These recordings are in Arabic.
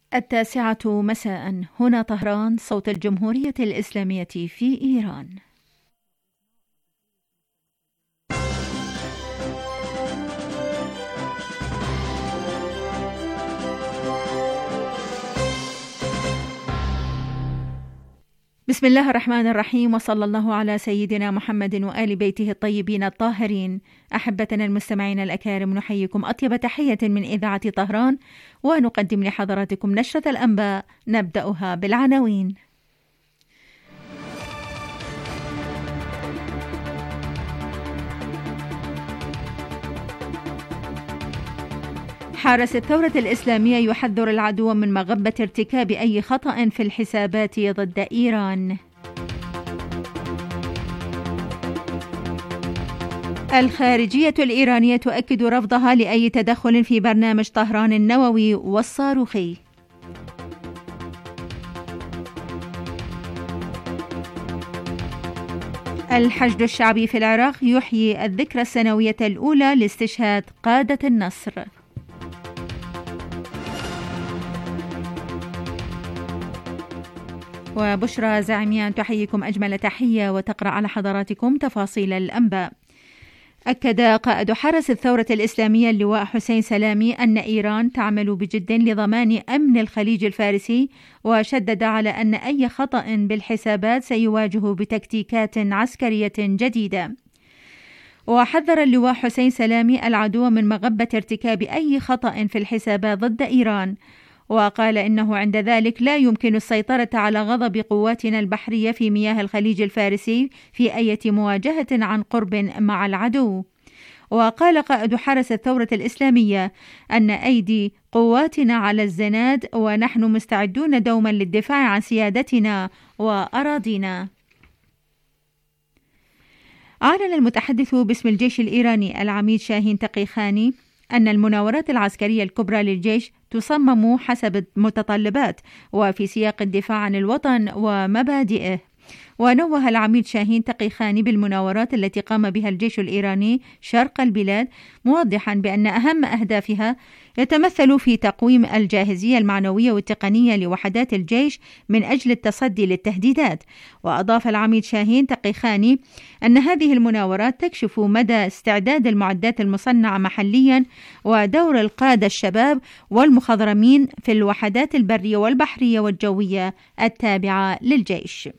9:00 مساء، هنا طهران، صوت الجمهورية الإسلامية في إيران. بسم الله الرحمن الرحيم، وصلى الله على سيدنا محمد وآل بيته الطيبين الطاهرين. أحبتنا المستمعين الأكارم، نحييكم أطيب تحية من إذاعة طهران، ونقدم لحضراتكم نشرة الأنباء، نبدأها بالعناوين. حارس الثورة الإسلامية يحذر العدو من مغبة ارتكاب أي خطأ في الحسابات ضد إيران. الخارجية الإيرانية تؤكد رفضها لأي تدخل في برنامج طهران النووي والصاروخي. الحشد الشعبي في العراق يحيي الذكرى السنوية الأولى لاستشهاد قادة النصر. وبشرى زعميان تحييكم أجمل تحية وتقرأ على حضراتكم تفاصيل الأنباء. أكد قائد حرس الثورة الإسلامية اللواء حسين سلامي أن إيران تعمل بجد لضمان أمن الخليج الفارسي، وشدد على أن أي خطأ بالحسابات سيواجه بتكتيكات عسكرية جديدة. وحذر اللواء حسين سلامي العدو من مغبة ارتكاب أي خطأ في الحسابات ضد إيران، وقال إنه عند ذلك لا يمكن السيطرة على غضب قواتنا البحرية في مياه الخليج الفارسي في أي مواجهة عن قرب مع العدو. وقال قائد حرس الثورة الإسلامية أن أيدي قواتنا على الزناد، ونحن مستعدون دوما للدفاع عن سيادتنا وأراضينا. أعلن المتحدث باسم الجيش الإيراني العميد شاهين تقيخاني أن المناورات العسكرية الكبرى للجيش تصمم حسب المتطلبات وفي سياق الدفاع عن الوطن ومبادئه. ونوه العميد شاهين تقيخاني بالمناورات التي قام بها الجيش الإيراني شرق البلاد، موضحا بأن أهم أهدافها يتمثل في تقويم الجاهزية المعنوية والتقنية لوحدات الجيش من أجل التصدي للتهديدات. وأضاف العميد شاهين تقيخاني أن هذه المناورات تكشف مدى استعداد المعدات المصنعة محليا ودور القادة الشباب والمخضرمين في الوحدات البرية والبحرية والجوية التابعة للجيش.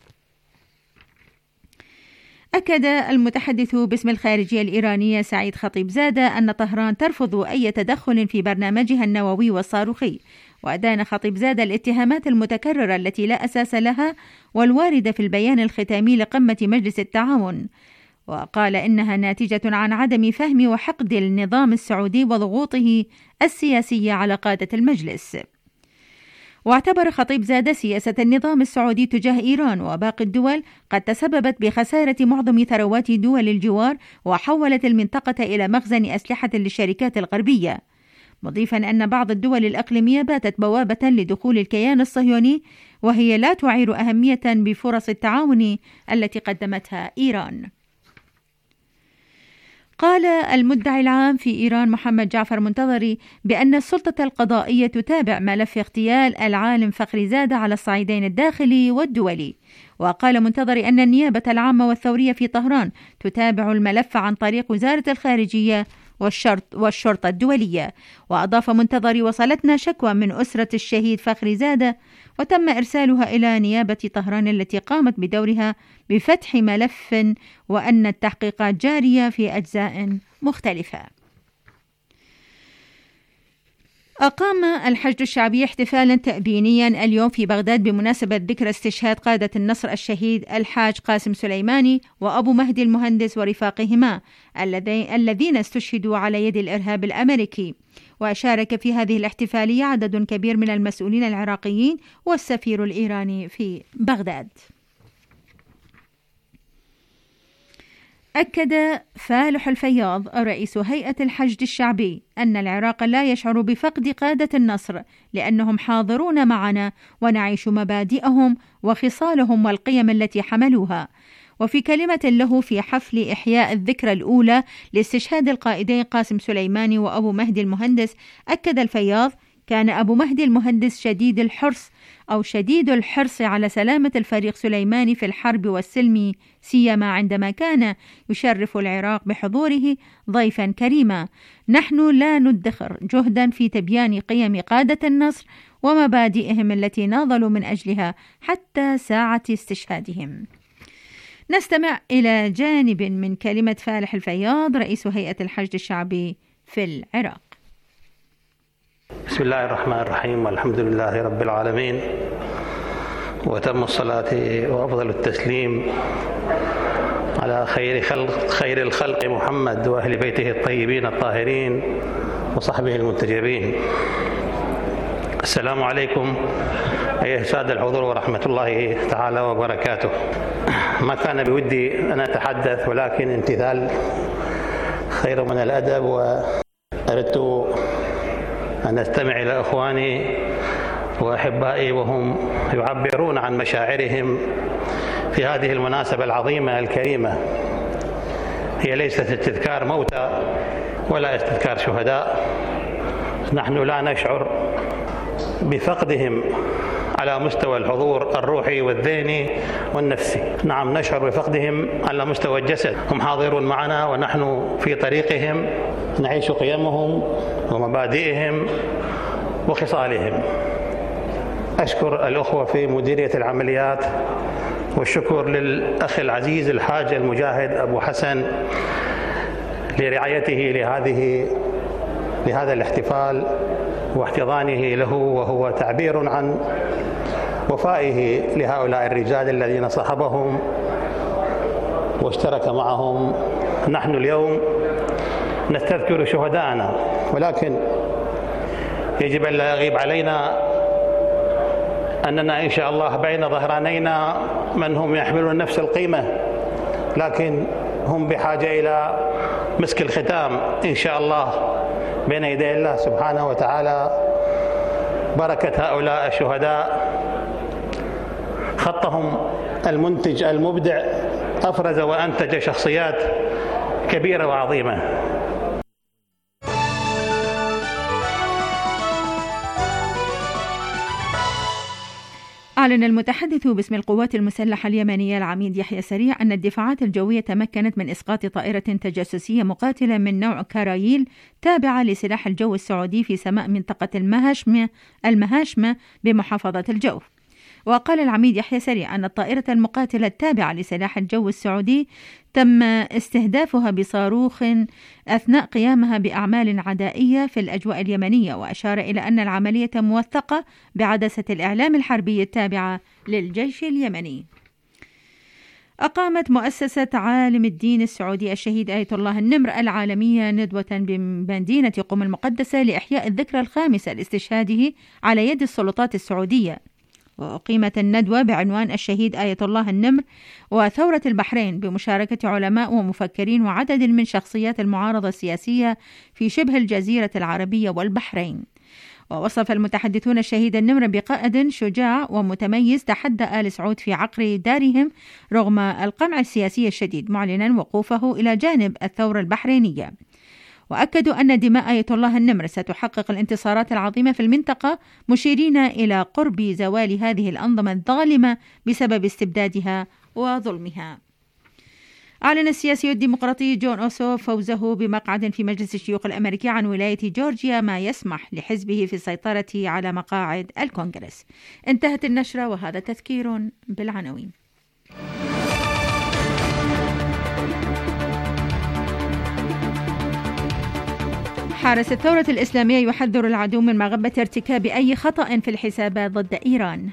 أكد المتحدث باسم الخارجية الإيرانية سعيد خطيبزادة أن طهران ترفض أي تدخل في برنامجها النووي والصاروخي، وأدان خطيبزادة الاتهامات المتكررة التي لا أساس لها والواردة في البيان الختامي لقمة مجلس التعاون، وقال إنها ناتجة عن عدم فهم وحقد النظام السعودي وضغوطه السياسية على قادة المجلس. واعتبر خطيبزادة سياسة النظام السعودي تجاه إيران وباقي الدول قد تسببت بخسارة معظم ثروات دول الجوار، وحولت المنطقة إلى مخزن أسلحة للشركات الغربية، مضيفا أن بعض الدول الإقليمية باتت بوابة لدخول الكيان الصهيوني، وهي لا تعير أهمية بفرص التعاون التي قدمتها إيران. قال المدعي العام في إيران محمد جعفر منتظري بأن السلطة القضائية تتابع ملف اغتيال العالم فخريزادة على الصعيدين الداخلي والدولي. وقال منتظري أن النيابة العامة والثورية في طهران تتابع الملف عن طريق وزارة الخارجية والشرطة الدولية. وأضاف منتظري: وصلتنا شكوى من أسرة الشهيد فخريزادة وتم إرسالها إلى نيابة طهران التي قامت بدورها بفتح ملف، وأن التحقيقات جارية في أجزاء مختلفة. أقام الحشد الشعبي احتفالا تأبينيا اليوم في بغداد بمناسبة ذكرى استشهاد قادة النصر الشهيد الحاج قاسم سليماني وأبو مهدي المهندس ورفاقهما الذين استشهدوا على يد الإرهاب الأمريكي. وشارك في هذه الاحتفالية عدد كبير من المسؤولين العراقيين والسفير الإيراني في بغداد. أكد فالح الفياض رئيس هيئة الحشد الشعبي أن العراق لا يشعر بفقد قادة النصر، لأنهم حاضرون معنا ونعيش مبادئهم وخصالهم والقيم التي حملوها. وفي كلمة له في حفل إحياء الذكرى الأولى لاستشهاد القائدين قاسم سليماني وأبو مهدي المهندس، أكد الفياض: كان أبو مهدي المهندس شديد الحرص على سلامة الفريق سليماني في الحرب والسلم، سيما عندما كان يشرف العراق بحضوره ضيفا كريما. نحن لا ندخر جهدا في تبيان قيم قادة النصر ومبادئهم التي ناضلوا من أجلها حتى ساعة استشهادهم. نستمع إلى جانب من كلمة فالح الفياض رئيس هيئة الحشد الشعبي في العراق. بسم الله الرحمن الرحيم، والحمد لله رب العالمين، وتم الصلاة وأفضل التسليم على خير الخلق محمد وأهل بيته الطيبين الطاهرين وصحبه المنتجبين. السلام عليكم أيها السادة الحضور ورحمة الله تعالى وبركاته. ما كان بودي أن أتحدث، ولكن امتثال خير من الأدب، وأردت أن أستمع إلى إخواني وأحبائي وهم يعبرون عن مشاعرهم في هذه المناسبة العظيمة الكريمة. هي ليست استذكار موتى ولا استذكار شهداء، نحن لا نشعر بفقدهم على مستوى الحضور الروحي والذهني والنفسي، نعم نشعر بفقدهم على مستوى الجسد. هم حاضرون معنا ونحن في طريقهم نعيش قيمهم ومبادئهم وخصالهم. أشكر الأخوة في مديرية العمليات، والشكر للأخ العزيز الحاج المجاهد أبو حسن لرعايته لهذا الاحتفال واحتضانه له، وهو تعبير عن وفائه لهؤلاء الرجال الذين صحبهم واشترك معهم. نحن اليوم نستذكر شهداءنا، ولكن يجب أن لا يغيب علينا أننا إن شاء الله بين ظهرانينا من هم يحملون نفس القيمة، لكن هم بحاجة إلى مسك الختام إن شاء الله بين يدي الله سبحانه وتعالى. بركة هؤلاء الشهداء، خطهم المنتج المبدع أفرز وأنتج شخصيات كبيرة وعظيمة. أعلن المتحدث باسم القوات المسلحة اليمنية العميد يحيى سريع أن الدفاعات الجوية تمكنت من إسقاط طائرة تجسسية مقاتلة من نوع كرايل تابعة لسلاح الجو السعودي في سماء منطقة المهاشمة بمحافظة الجوف. وقال العميد يحيى سريع أن الطائرة المقاتلة التابعة لسلاح الجو السعودي تم استهدافها بصاروخ أثناء قيامها بأعمال عدائية في الأجواء اليمنية، وأشار إلى أن العملية موثقة بعدسة الإعلام الحربي التابعة للجيش اليمني. أقامت مؤسسة عالم الدين السعودي الشهيد آية الله النمر العالمية ندوة بمدينة قم المقدسة لإحياء الذكرى الخامسة لاستشهاده على يد السلطات السعودية. وأقيمت الندوة بعنوان الشهيد آية الله النمر وثورة البحرين بمشاركة علماء ومفكرين وعدد من شخصيات المعارضة السياسية في شبه الجزيرة العربية والبحرين. ووصف المتحدثون الشهيد النمر بقائد شجاع ومتميز تحدى آل سعود في عقر دارهم رغم القمع السياسي الشديد، معلنا وقوفه إلى جانب الثورة البحرينية. وأكدوا أن دماء آية الله النمر ستحقق الانتصارات العظيمة في المنطقة، مشيرين إلى قرب زوال هذه الأنظمة الظالمة بسبب استبدادها وظلمها. أعلن السياسي الديمقراطي جون أوسوف فوزه بمقعد في مجلس الشيوخ الأمريكي عن ولاية جورجيا، ما يسمح لحزبه في السيطرة على مقاعد الكونغرس. انتهت النشرة، وهذا تذكير بالعناوين. حارس الثورة الإسلامية يحذر العدو من مغبة ارتكاب أي خطأ في الحسابات ضد إيران.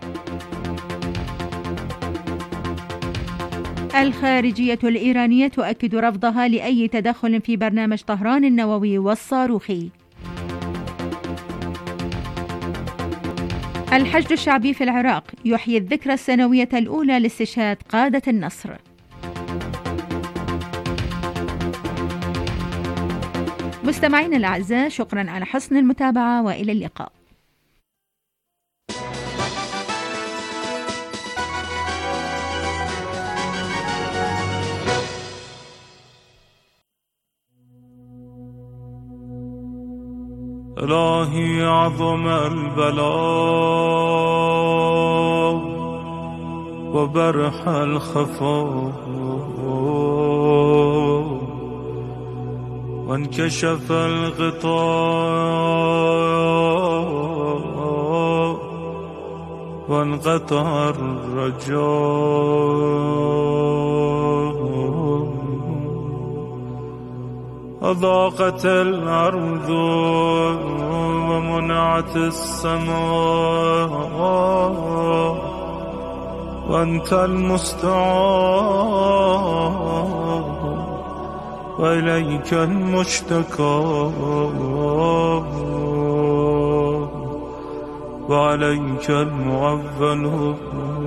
الخارجية الإيرانية تؤكد رفضها لأي تدخل في برنامج طهران النووي والصاروخي. الحشد الشعبي في العراق يحيي الذكرى السنوية الأولى لاستشهاد قادة النصر. مستمعينا الأعزاء، شكرا على حسن المتابعة وإلى اللقاء. إلهي عظم البلاء وبرح الخفاء وانكشف الغطاء وانقطع الرجاء وضاقت الأرض ومنعت السماء وأنت المستعان وإليك المشتكى وعليك المعول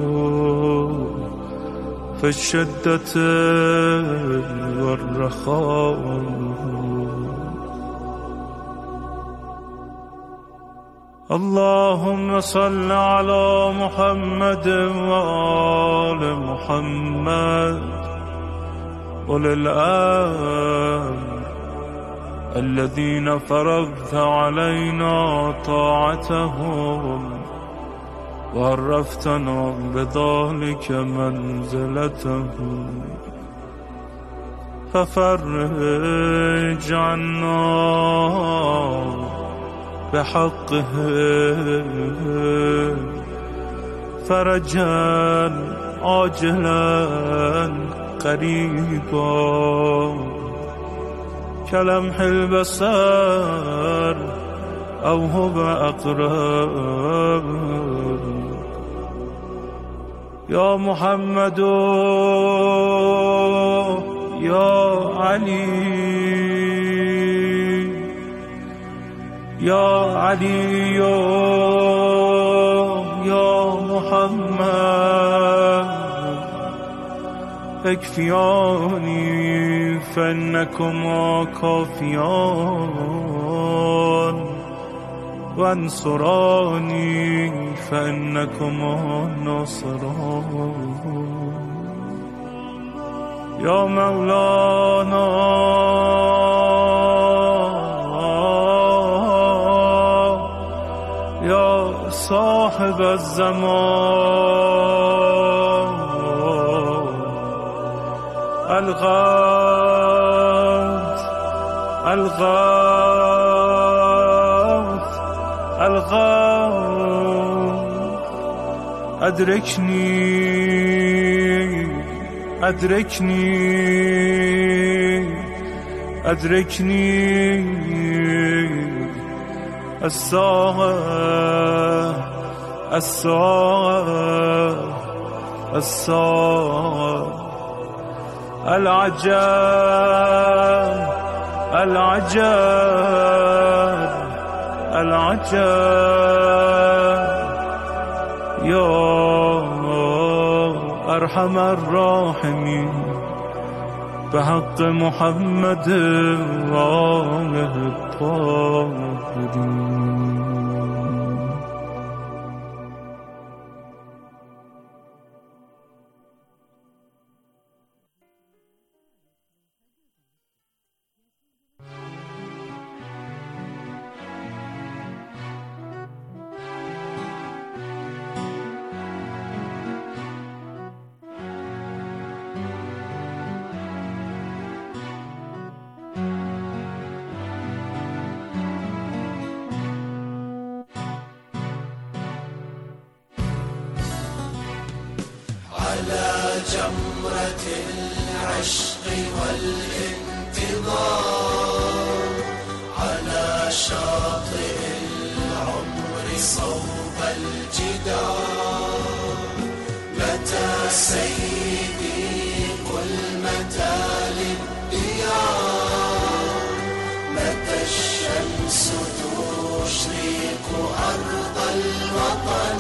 في الشدة والرخاء. اللهم صل على محمد وآل محمد أولي الأمر الذين فرضت علينا طاعتهم وعرفتنا بذلك منزلتهم، ففرج عنا بحقه فرجا عاجلا قريبا كلمح البصر أو هو أقرب. يا محمد يا علي يا علي يا محمد اكفياني فإنكما كافيان وانصراني فإنكما ناصران. يا مولانا يا صاحب الزمان الغوث الغوث الغوث أدركني أدركني أدركني الساعة الساعة الساعة العجاب العجاب العجاب. يا أرحم الراحمين بحق محمد وآله الطاهرين. على جمرة العشق والانتظار على شاطئ العمر صوب الجدار. متى سيدي قل متى للديار، متى الشمس تشرق أرض الوطن.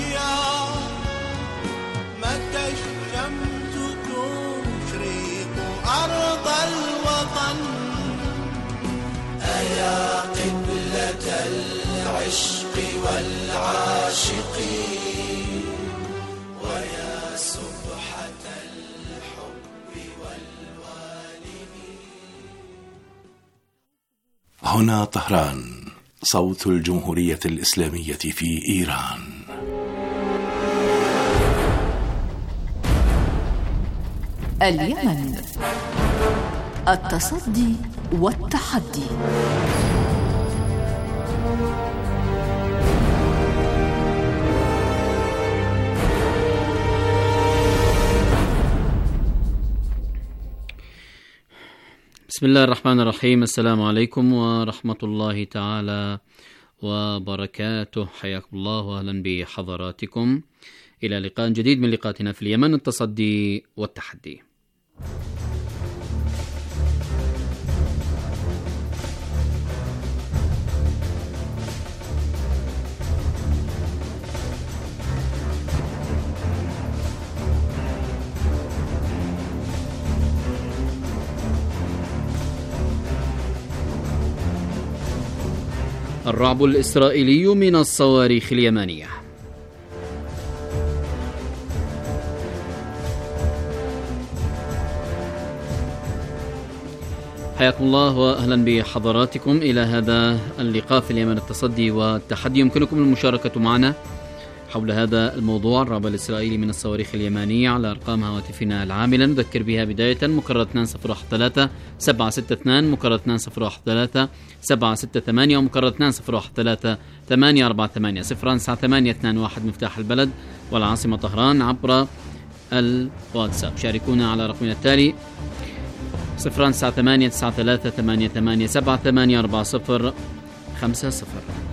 متى الشمس تشرق والعاشقين ويا سبحة الحب والوالمين. هنا طهران، صوت الجمهورية الإسلامية في إيران. اليمن، التصدي والتحدي. بسم الله الرحمن الرحيم. السلام عليكم ورحمة الله تعالى وبركاته. حياكم الله وأهلا بحضراتكم إلى لقاء جديد من لقاءاتنا في اليمن، التصدي والتحدي. الرعب الإسرائيلي من الصواريخ اليمنية. حياكم الله وأهلا بحضراتكم إلى هذا اللقاء في اليمن، التصدي والتحدي. يمكنكم المشاركة معنا حول هذا الموضوع، الرعب الإسرائيلي من الصواريخ اليمنية، على أرقام هواتفنا العاملة. نذكر بها بداية مكرر 2013 762 مكرر 2013 768 ومكرر 2013 848 09821 مفتاح البلد والعاصمة طهران عبر الواتساب. شاركونا على رقمنا التالي 098 93 88 78 40 50.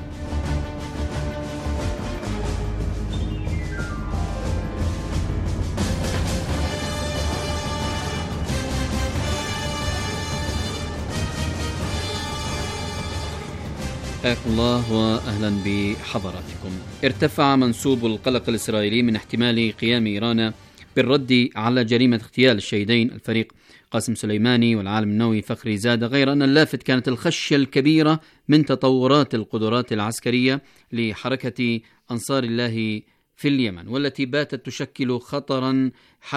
حياكم الله وأهلا بحضراتكم. ارتفع منسوب القلق الإسرائيلي من احتمال قيام إيران بالرد على جريمة اغتيال الشهيدين الفريق قاسم سليماني والعالم النووي فخري زادة، غير أن اللافت كانت الخشية الكبيرة من تطورات القدرات العسكرية لحركة أنصار الله في اليمن، والتي باتت تشكل خطرا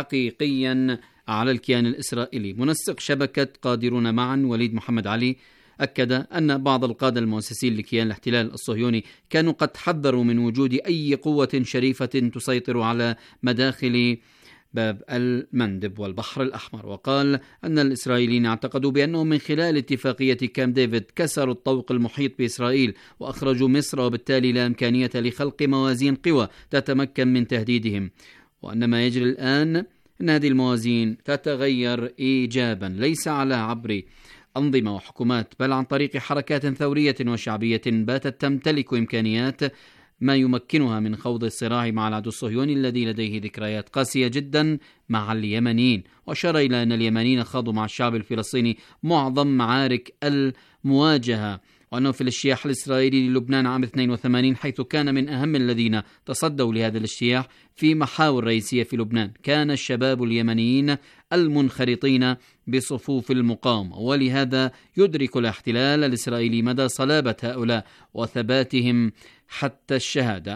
حقيقيا على الكيان الإسرائيلي. منسق شبكة قادرون معا وليد محمد علي أكد أن بعض القادة المؤسسين لكيان الاحتلال الصهيوني كانوا قد حذروا من وجود أي قوة شريفة تسيطر على مداخل باب المندب والبحر الأحمر، وقال أن الإسرائيليين اعتقدوا بأنهم من خلال اتفاقية كامب ديفيد كسروا الطوق المحيط بإسرائيل وأخرجوا مصر، وبالتالي لا إمكانية لخلق موازين قوى تتمكن من تهديدهم، وأن ما يجري الآن أن هذه الموازين تتغير إيجابا ليس على عبر أنظمة وحكومات بل عن طريق حركات ثورية وشعبية باتت تمتلك إمكانيات ما يمكنها من خوض الصراع مع العدو الصهيوني الذي لديه ذكريات قاسية جدا مع اليمنيين. وأشار إلى أن اليمنيين خاضوا مع الشعب الفلسطيني معظم معارك المواجهة، وأنه في الاجتياح الإسرائيلي للبنان عام 82 حيث كان من أهم الذين تصدوا لهذا الاجتياح في محاور رئيسية في لبنان كان الشباب اليمنيين المنخرطين بصفوف المقاومة، ولهذا يدرك الاحتلال الإسرائيلي مدى صلابة هؤلاء وثباتهم حتى الشهادة.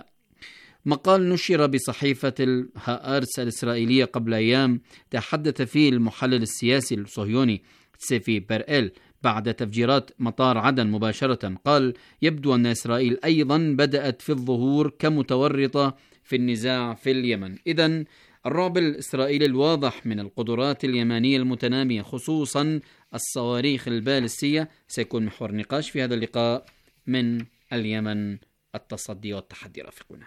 مقال نشر بصحيفة الهآرتس الإسرائيلية قبل أيام تحدث فيه المحلل السياسي الصهيوني تسيفي برئيل بعد تفجيرات مطار عدن مباشرة، قال: يبدو أن إسرائيل أيضا بدأت في الظهور كمتورطة في النزاع في اليمن. إذن الرعب الإسرائيلي الواضح من القدرات اليمنية المتنامية خصوصا الصواريخ البالستية سيكون محور نقاش في هذا اللقاء من اليمن، التصدي والتحدي. رافقونا.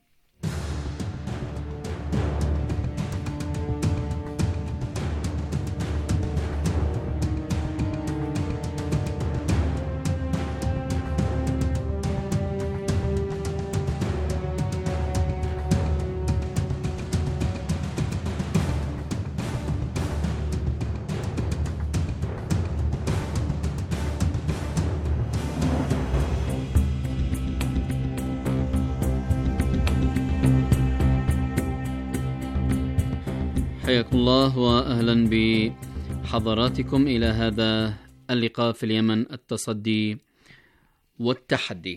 حياكم الله وأهلا بحضراتكم إلى هذا اللقاء في اليمن، التصدي والتحدي.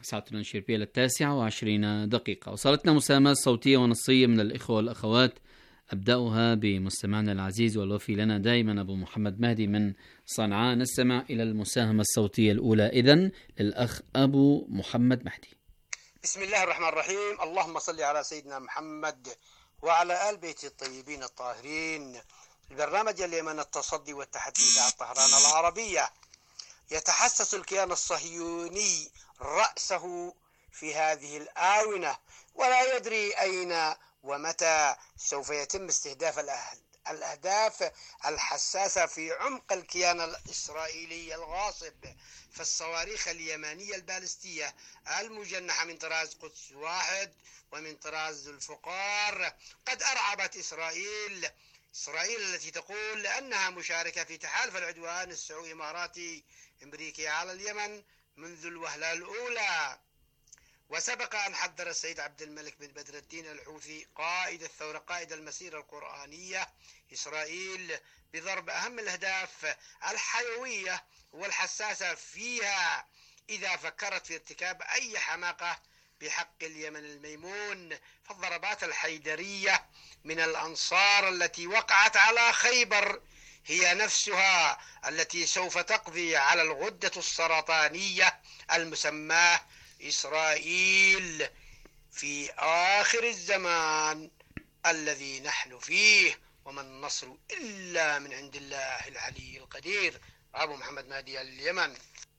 ساعتنا الشربية 9:20. وصلتنا مساهمات صوتية ونصية من الإخوة والأخوات، أبدأها بمستمعنا العزيز والوفي لنا دائما أبو محمد مهدي من صنعاء. نستمع إلى المساهمة الصوتية الأولى إذن للأخ أبو محمد مهدي. بسم الله الرحمن الرحيم. اللهم صل على سيدنا محمد وعلى آل بيت الطيبين الطاهرين. البرنامج اليمن التصدي والتحدي إذاعة طهران العربية. يتحسس الكيان الصهيوني رأسه في هذه الآونة ولا يدري أين ومتى سوف يتم استهداف الأهداف الحساسة في عمق الكيان الإسرائيلي الغاصب. فالصواريخ اليمنية البالستية المجنحة من طراز قدس واحد ومن طراز الفقار قد أرعبت إسرائيل التي تقول أنها مشاركة في تحالف العدوان السعودي الإماراتي أمريكي على اليمن منذ الوهلة الأولى. وسبق أن حذر السيد عبد الملك بن بدر الدين الحوثي قائد الثورة قائد المسيرة القرآنية إسرائيل بضرب أهم الأهداف الحيوية والحساسة فيها إذا فكرت في ارتكاب أي حماقة بحق اليمن الميمون. فالضربات الحيدرية من الأنصار التي وقعت على خيبر هي نفسها التي سوف تقضي على الغدة السرطانية المسماة إسرائيل في آخر الزمان الذي نحن فيه، وما النصر إلا من عند الله العلي القدير. أبو محمد مهدي اليمن.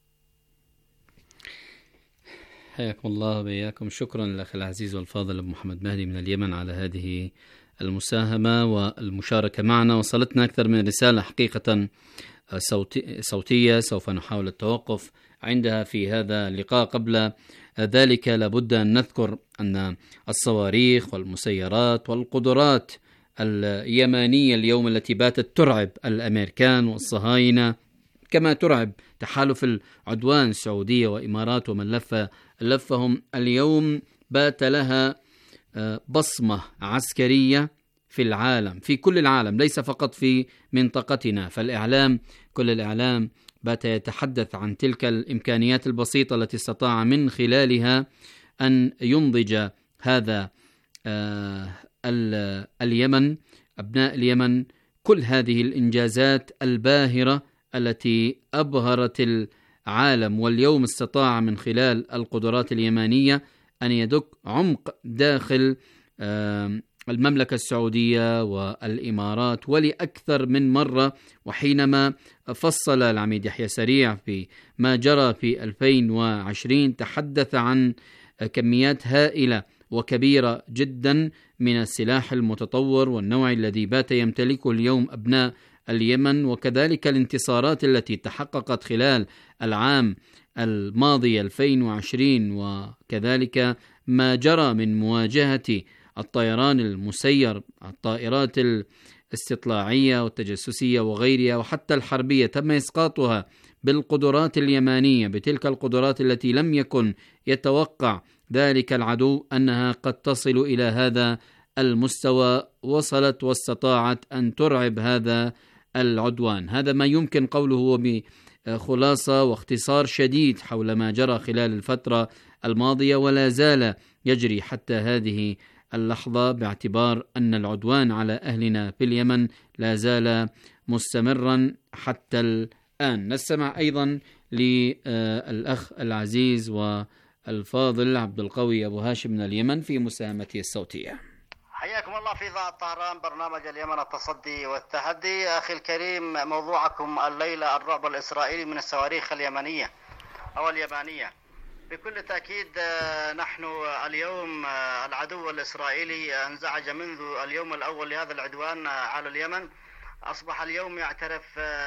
حياكم الله وبياكم. شكرا للأخ العزيز والفاضل أبو محمد مهدي من اليمن على هذه المساهمة والمشاركة معنا. وصلتنا أكثر من رسالة حقيقة صوتية سوف نحاول التوقف عندها في هذا اللقاء. قبل ذلك لابد أن نذكر أن الصواريخ والمسيرات والقدرات اليمانية اليوم التي باتت ترعب الأمريكان والصهاينة كما ترعب تحالف العدوان السعودية وإمارات ومن لفهم اليوم بات لها بصمة عسكرية في العالم، في كل العالم، ليس فقط في منطقتنا. فالإعلام كل الإعلام بات يتحدث عن تلك الإمكانيات البسيطة التي استطاع من خلالها أن ينضج هذا اليمن، أبناء اليمن، كل هذه الإنجازات الباهرة التي أبهرت العالم. واليوم استطاع من خلال القدرات اليمانية أن يدك عمق داخل المملكة السعودية والإمارات ولأكثر من مرة. وحينما فصل العميد يحيى سريع في ما جرى في 2020 تحدث عن كميات هائلة وكبيرة جدا من السلاح المتطور والنوعي الذي بات يمتلكه اليوم أبناء اليمن، وكذلك الانتصارات التي تحققت خلال العام الماضي 2020، وكذلك ما جرى من مواجهة الطيران المسير، الطائرات الاستطلاعية والتجسسية وغيرها وحتى الحربية، تم إسقاطها بالقدرات اليمانية، بتلك القدرات التي لم يكن يتوقع ذلك العدو أنها قد تصل إلى هذا المستوى. وصلت واستطاعت أن ترعب هذا العدوان. هذا ما يمكن قوله بخلاصة واختصار شديد حول ما جرى خلال الفترة الماضية ولا زال يجري حتى هذه اللحظة، باعتبار أن العدوان على أهلنا في اليمن لا زال مستمرا حتى الآن. نستمع أيضا للأخ العزيز والفاضل عبد القوي أبو هاشم من اليمن في مساهمته الصوتية. حياكم الله في إذاعة طهران، برنامج اليمن التصدي والتحدي. أخي الكريم، موضوعكم الليلة الرعب الإسرائيلي من الصواريخ اليمنية أو اليابانية. بكل تأكيد نحن اليوم العدو الإسرائيلي انزعج منذ اليوم الأول لهذا العدوان على اليمن. أصبح اليوم يعترف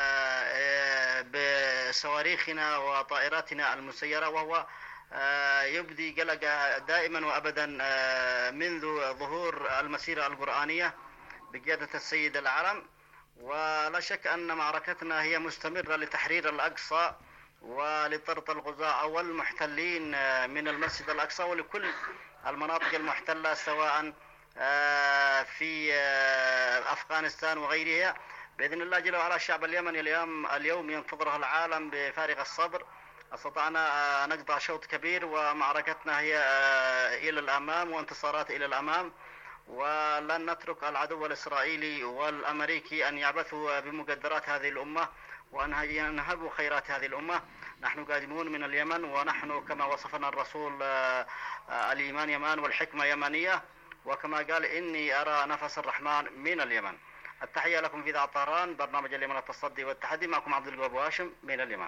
بصواريخنا وطائراتنا المسيرة، وهو يبدي قلق دائما وأبدا منذ ظهور المسيرة القرآنية بقيادة السيد العلم. ولا شك أن معركتنا هي مستمرة لتحرير الأقصى ولطرد الغزاة والمحتلين من المسجد الأقصى ولكل المناطق المحتلة سواء في أفغانستان وغيرها. بإذن الله جل وعلا شعب اليمن اليوم ينتظره العالم بفارغ الصبر، استطعنا نقطع شوط كبير، ومعركتنا هي إلى الأمام وانتصارات إلى الأمام، ولن نترك العدو الإسرائيلي والأمريكي أن يعبثوا بمقدرات هذه الأمة وأن ينهبوا خيرات هذه الأمة. نحن قادمون من اليمن، ونحن كما وصفنا الرسول الإيمان يمان والحكمة يمانية، وكما قال إني أرى نفس الرحمن من اليمن. التحية لكم في إذاعة طهران، برنامج اليمن التصدي والتحدي، معكم عبد القوي هاشم من اليمن.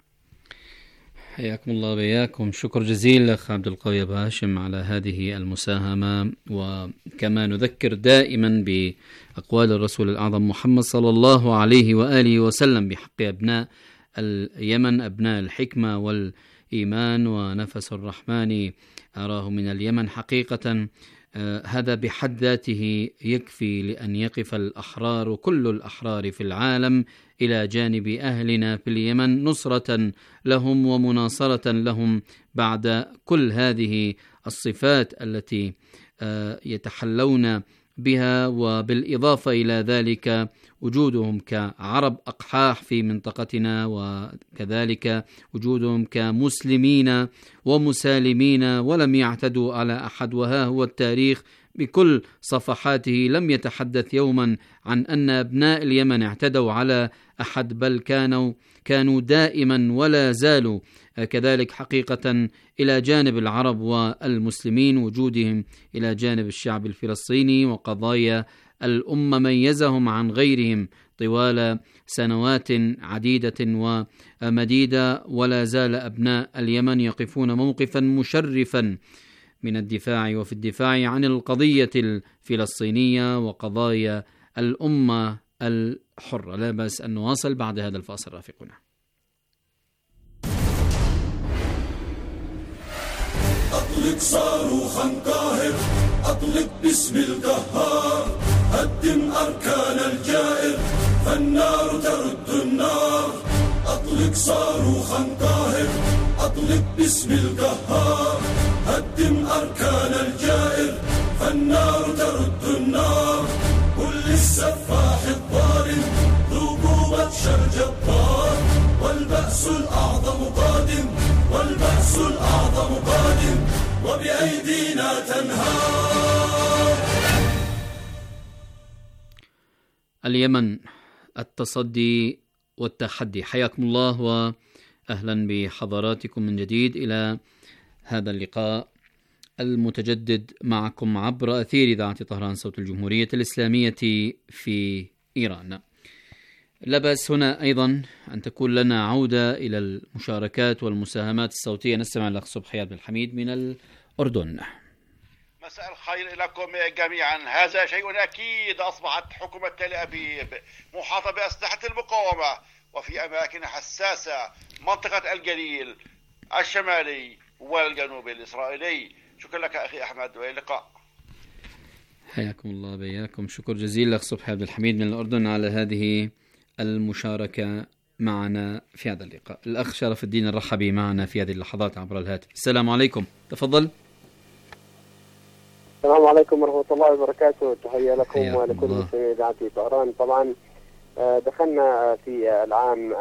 حياكم الله وبياكم. شكر جزيل أخ عبد القوي هاشم على هذه المساهمة. وكما نذكر دائما بأقوال الرسول الأعظم محمد صلى الله عليه وآله وسلم بحق أبناء اليمن، أبناء الحكمة والإيمان ونفس الرحمن أراه من اليمن. حقيقة هذا بحد ذاته يكفي لأن يقف الأحرار وكل الأحرار في العالم إلى جانب أهلنا في اليمن نصرة لهم ومناصرة لهم بعد كل هذه الصفات التي يتحلون بها، وبالإضافة إلى ذلك وجودهم كعرب أقحاح في منطقتنا، وكذلك وجودهم كمسلمين ومسالمين ولم يعتدوا على أحد. وها هو التاريخ بكل صفحاته لم يتحدث يوما عن أن أبناء اليمن اعتدوا على أحد، بل كانوا دائما ولا زالوا كذلك حقيقة إلى جانب العرب والمسلمين، وجودهم إلى جانب الشعب الفلسطيني وقضايا الأمة ميزهم عن غيرهم طوال سنوات عديدة ومديدة. ولا زال أبناء اليمن يقفون موقفا مشرفا من الدفاع وفي الدفاع عن القضية الفلسطينية وقضايا الأمة الحرة. لا بأس أن نواصل بعد هذا الفاصل رافقنا. أطلق صاروخا قاهر، أطلق باسم القهار، هدم أركان الجائر فالنار ترد النار. أطلق صاروخا قاهر، أطلق باسم القهار، هدم أركان الجائر فالنار ترد النار. كل السفاح الظالم ذوقوا بطش الجبار، والبأس الأعظم قادم، والبأس الأعظم قادم، وبأيدينا تنهار. اليمن التصدي والتحدي. حياكم الله وأهلا بحضراتكم من جديد إلى هذا اللقاء المتجدد معكم عبر أثير إذاعة طهران صوت الجمهورية الإسلامية في إيران. لا بأس هنا أيضا أن تكون لنا عودة إلى المشاركات والمساهمات الصوتية. نستمع لأخ صبحي عبد الحميد من الأردن. مساء الخير لكم جميعا. هذا شيء أكيد، أصبحت حكومة تل أبيب محاطة بأسلحة المقاومة وفي أماكن حساسة، منطقة الجليل الشمالي والجنوب الإسرائيلي. شكرا لك أخي أحمد، وإلى اللقاء. حياكم الله بياكم. شكر جزيل لأخ صبحي عبد الحميد من الأردن على هذه المشاركة معنا في هذا اللقاء. الأخ شرف الدين الرحبي معنا في هذه اللحظات عبر الهاتف. السلام عليكم، تفضل. السلام عليكم ورحمة الله وبركاته. تحية لكم ولكل مسلمي إذاعة طهران. طبعا دخلنا في العام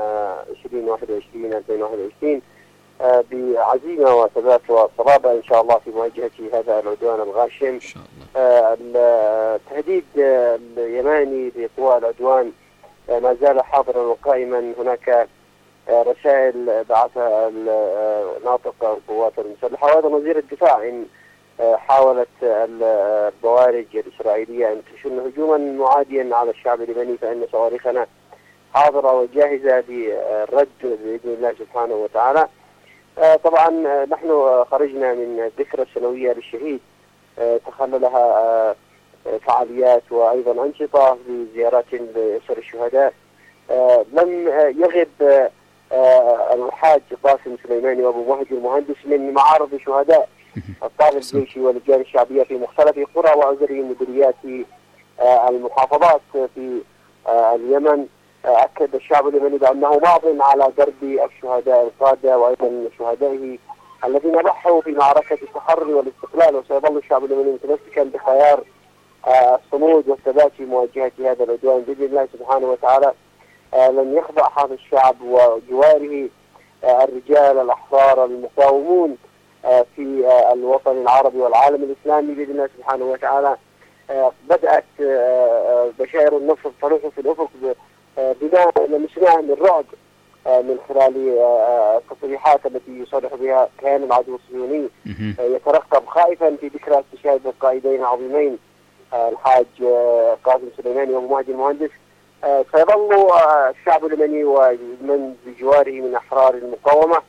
2021 بعزيمة وثبات وصلابة إن شاء الله في مواجهة هذا العدوان الغاشم. إن شاء الله. التهديد اليماني بقوى العدوان ما زال حاضرا وقائما. هناك رسائل بعثها ناطق القوات المسلحة وأيضا وزير الدفاع إن حاولت البوارج الإسرائيلية أن تشن هجوما معاديا على الشعب اليمني، فإن صواريخنا حاضرة وجاهزة للرد بإذن الله سبحانه وتعالى. طبعا نحن خرجنا من الذكرى السنوية للشهيد، تخللها فعاليات وأيضا أنشطة بزيارات لأسر الشهداء. لم يغب الحاج قاسم سليماني وأبو مهدي المهندس من معارض الشهداء الطالب الجيشي واللجان الشعبية في مختلف قرى وعزري مديريات المحافظات في اليمن. أكد الشعب اليمني بأنه ماض على درب الشهداء القادة وأيضا شهدائه الذين ضحوا في معركة التحرر والاستقلال، وسيظل الشعب اليمني متمسكا بخيار الصمود والثبات في مواجهة هذا العدوان بإذن الله سبحانه وتعالى. لن يخضع هذا الشعب وجواره الرجال الأحرار المقاومون في الوطن العربي والعالم الإسلامي بإذن الله سبحانه وتعالى. بدأت بشائر النصر تلوح في الأفق بما لمسناه من رعب من خلال التصريحات التي يصرح بها كيان العدو الصهيوني يترقب خائفا في ذكرى استشهاد القائدين العظيمين الحاج قاسم سليماني وابو مهدي المهندس. سيظل الشعب اليمني ومن بجواره من أحرار المقاومة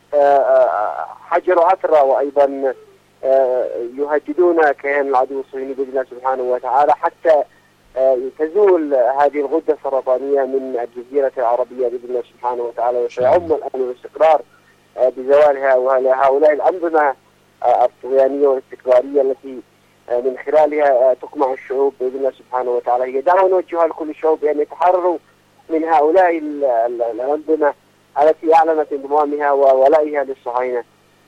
حجر عثرة، وأيضا يهددون كيان العدو الصهيوني بإذن الله سبحانه وتعالى حتى تزول هذه الغدة السرطانية من الجزيرة العربية بإذن الله سبحانه وتعالى، وسيعم الأمن والاستقرار بزوالها وهؤلاء الأنظمة الطغيانية والاستقرارية التي من خلالها تقمع الشعوب بإذن الله سبحانه وتعالى. هي دعوة نوجهها لكل الشعوب بأن يتحرروا من هؤلاء الأنظمة التي أعلنت انضمامها وولائها للصهاينة،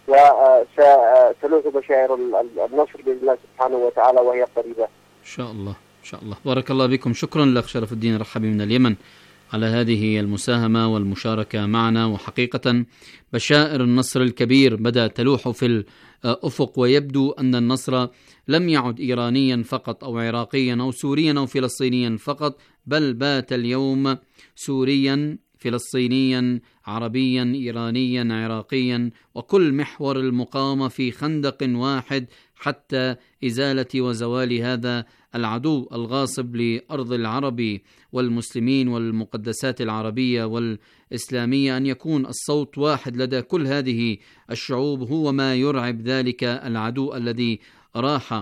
وستلوح بشائر النصر بإذن الله سبحانه وتعالى وهي قريبة إن شاء الله. إن شاء الله. بارك الله بكم. شكرا لك شرف الدين الرحبي من اليمن على هذه المساهمة والمشاركة معنا. وحقيقة بشائر النصر الكبير بدأ تلوح في الأفق، ويبدو أن النصر لم يعد إيرانيا فقط أو عراقيا أو سوريا أو فلسطينيا فقط، بل بات اليوم سوريا فلسطينيا عربيا إيرانيا عراقيا، وكل محور المقاومة في خندق واحد حتى إزالة وزوال هذا العدو الغاصب لأرض العرب والمسلمين والمقدسات العربية والإسلامية. أن يكون الصوت واحد لدى كل هذه الشعوب هو ما يرعب ذلك العدو الذي راح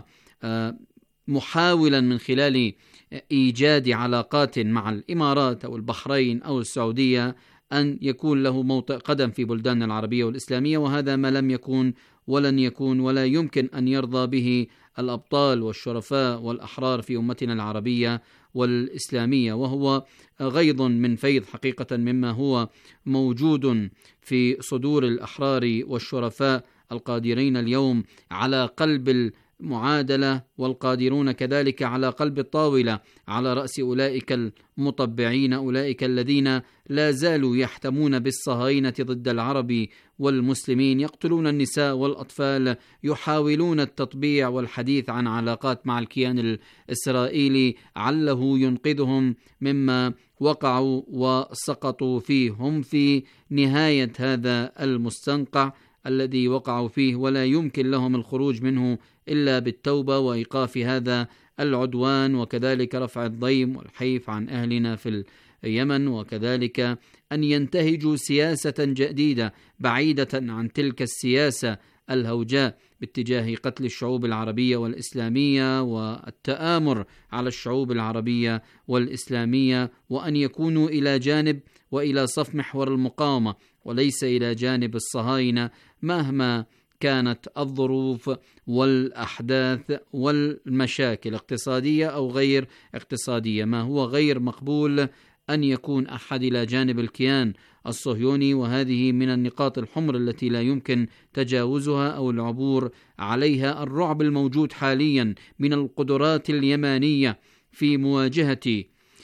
محاولا من خلال إيجاد علاقات مع الإمارات أو البحرين أو السعودية أن يكون له موطئ قدم في بلدان العربية والإسلامية، وهذا ما لم يكون ولن يكون ولا يمكن أن يرضى به الأبطال والشرفاء والأحرار في أمتنا العربية والإسلامية. وهو غيض من فيض حقيقة مما هو موجود في صدور الأحرار والشرفاء القادرين اليوم على قلب المعادلة، والقادرون كذلك على قلب الطاولة، على رأس أولئك المطبعين، أولئك الذين لا زالوا يحتمون بالصهاينة ضد العرب والمسلمين، يقتلون النساء والأطفال، يحاولون التطبيع والحديث عن علاقات مع الكيان الإسرائيلي عله ينقذهم مما وقعوا وسقطوا فيه. هم في نهاية هذا المستنقع الذي وقعوا فيه، ولا يمكن لهم الخروج منه إلا بالتوبة وإيقاف هذا العدوان، وكذلك رفع الضيم والحيف عن أهلنا في اليمن، وكذلك أن ينتهجوا سياسة جديدة بعيدة عن تلك السياسة الهوجاء باتجاه قتل الشعوب العربية والإسلامية والتآمر على الشعوب العربية والإسلامية، وأن يكونوا إلى جانب وإلى صف محور المقاومة وليس إلى جانب الصهاينة مهما كانت الظروف والأحداث والمشاكل اقتصادية أو غير اقتصادية. ما هو غير مقبول أن يكون أحد إلى جانب الكيان الصهيوني، وهذه من النقاط الحمر التي لا يمكن تجاوزها أو العبور عليها. الرعب الموجود حاليا من القدرات اليمانية في مواجهة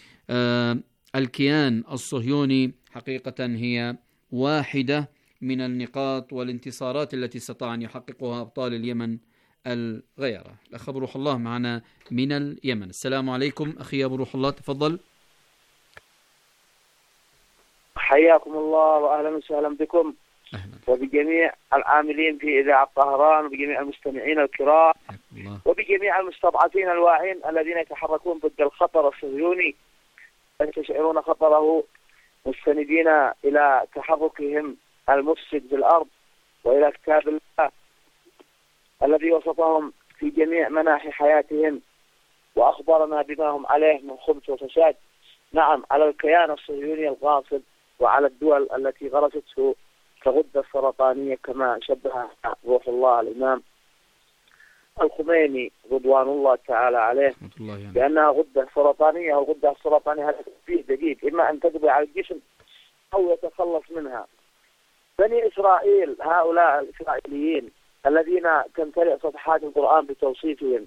الكيان الصهيوني حقيقة هي واحدة من النقاط والانتصارات التي استطاع أن يحققها أبطال اليمن الغيرة. الأخ أبو روح الله معنا من اليمن. السلام عليكم أخي أبو روح الله، تفضل. حياكم الله وأهلا وسهلا بكم وبجميع العاملين في إذاعة طهران وبجميع المستمعين الكرام وبجميع المستضعفين الواعين الذين يتحركون ضد الخطر الصهيوني يستشعرون خطره مستندين إلى تحركهم المفسد في الأرض وإلى كتاب الله الذي وصفهم في جميع مناحي حياتهم وأخبرنا بما هم عليه من خبث وفساد. نعم، على الكيان الصهيوني الغاصب وعلى الدول التي غرسته كغدة السرطانية كما شبه روح الله الإمام الخميني رضوان الله تعالى عليه بأنها غدة سرطانية. والغدة السرطانية هذا فيه دقيق، إما أن تقضي على الجسم أو يتخلص منها. بني إسرائيل هؤلاء الإسرائيليين الذين تمتلئ صفحات القرآن بتوصيفهم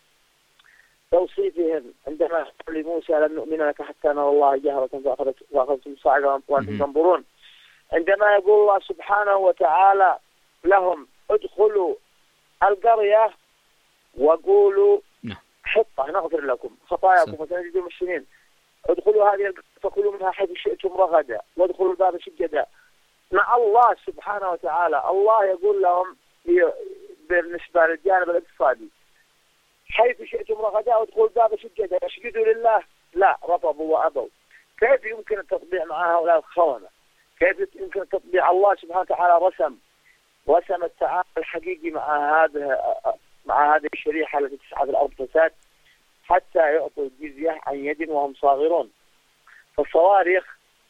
عندما قال لموسى لن نؤمن لك حتى نرى الله جهرة فأخذتم صاعقة وأنتم تنظرون. عندما يقول الله سبحانه وتعالى لهم ادخلوا القرية وقولوا حطة نغفر لكم خطاياكم وسنزيد المحسنين، ادخلوا هذه فكلوا منها حيث شئتم رغدا وادخلوا الباب سجدا. مع الله سبحانه وتعالى الله يقول لهم بالنسبة للجانب الاقتصادي حيث شئتم رغدا وادخلوا الباب سجدا، يسجدوا لله؟ لا، رفضوا وأبوا. كيف يمكن التطبيع مع هؤلاء الخونة؟ كيف يمكن التطبيع؟ الله سبحانه وتعالى رسم التعامل الحقيقي مع هذه الشريحة التي تسعى في الأرض فساد حتى يعطوا الجزية عن يد وهم صاغرون. فالصواريخ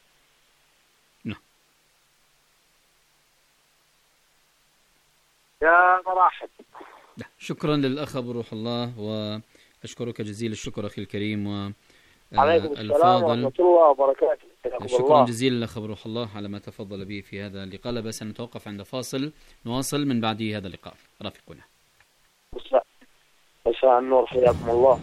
يا مراحب. شكرا للأخ أبو روح الله، وأشكرك جزيل الشكر أخي الكريم عليكم السلام ورحمة الله وبركاته. شكرا جزيلا لأخ أبو روح الله على ما تفضل به في هذا اللقاء. لا بأس أن نتوقف عند فاصل، نواصل من بعد هذا اللقاء. رافقنا. مساء النور، حياكم الله.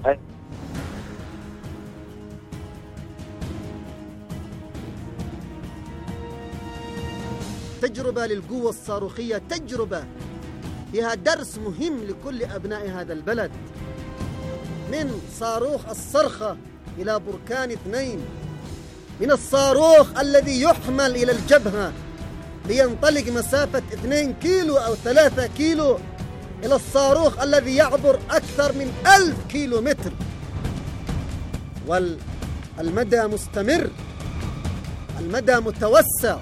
تجربة للقوة الصاروخية، تجربة فيها درس مهم لكل أبناء هذا البلد، من صاروخ الصرخة إلى بركان 2، من الصاروخ الذي يحمل إلى الجبهة لينطلق مسافة 2 كيلو أو 3 كيلو، إلى الصاروخ الذي يعبر أكثر من 1000 كيلو متر، والمدى مستمر، المدى متوسع.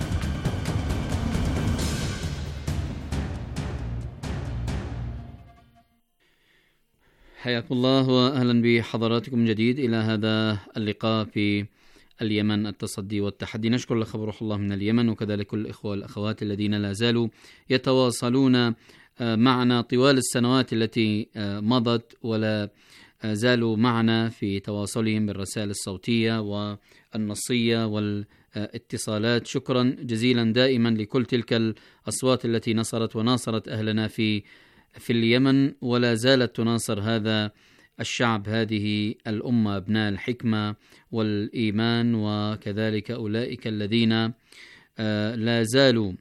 حياكم الله وأهلا بحضراتكم من جديد إلى هذا اللقاء في اليمن، التصدي والتحدي. نشكر الأخ روح الله من اليمن، وكذلك كل الإخوة والأخوات الذين لا زالوا يتواصلون معنا طوال السنوات التي مضت، ولا زالوا معنا في تواصلهم بالرسائل الصوتية والنصية والاتصالات. شكرا جزيلا دائما لكل تلك الأصوات التي نصرت وناصرت أهلنا في اليمن، ولا زالت تناصر هذا الشعب، هذه الأمة، أبناء الحكمة والإيمان، وكذلك أولئك الذين لا زالوا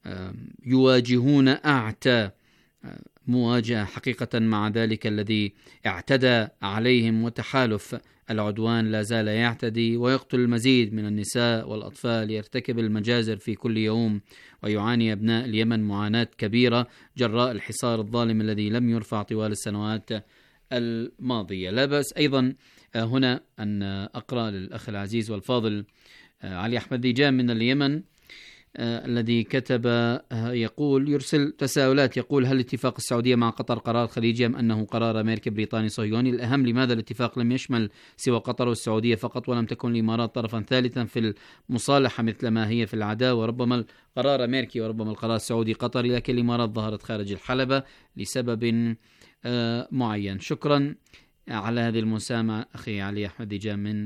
يواجهون أعتى مواجهة حقيقة مع ذلك الذي اعتدى عليهم، وتحالف العدوان لا زال يعتدي ويقتل المزيد من النساء والأطفال، يرتكب المجازر في كل يوم، ويعاني أبناء اليمن معاناة كبيرة جراء الحصار الظالم الذي لم يرفع طوال السنوات الماضية. لا بأس أيضا هنا أن أقرأ للأخ العزيز والفاضل علي أحمد ديجان من اليمن الذي كتب يقول، يرسل تساؤلات، يقول: هل اتفاق السعودية مع قطر قرار خليجي أم أنه قرار أمريكي بريطاني صهيوني؟ الأهم، لماذا الاتفاق لم يشمل سوى قطر والسعودية فقط، ولم تكن الإمارات طرفا ثالثا في المصالحة مثل ما هي في العداوة؟ ربما القرار أمريكي وربما القرار السعودي قطري، لكن الإمارات ظهرت خارج الحلبة لسبب معين. شكرا على هذه المسامة أخي علي أحمد ديجان من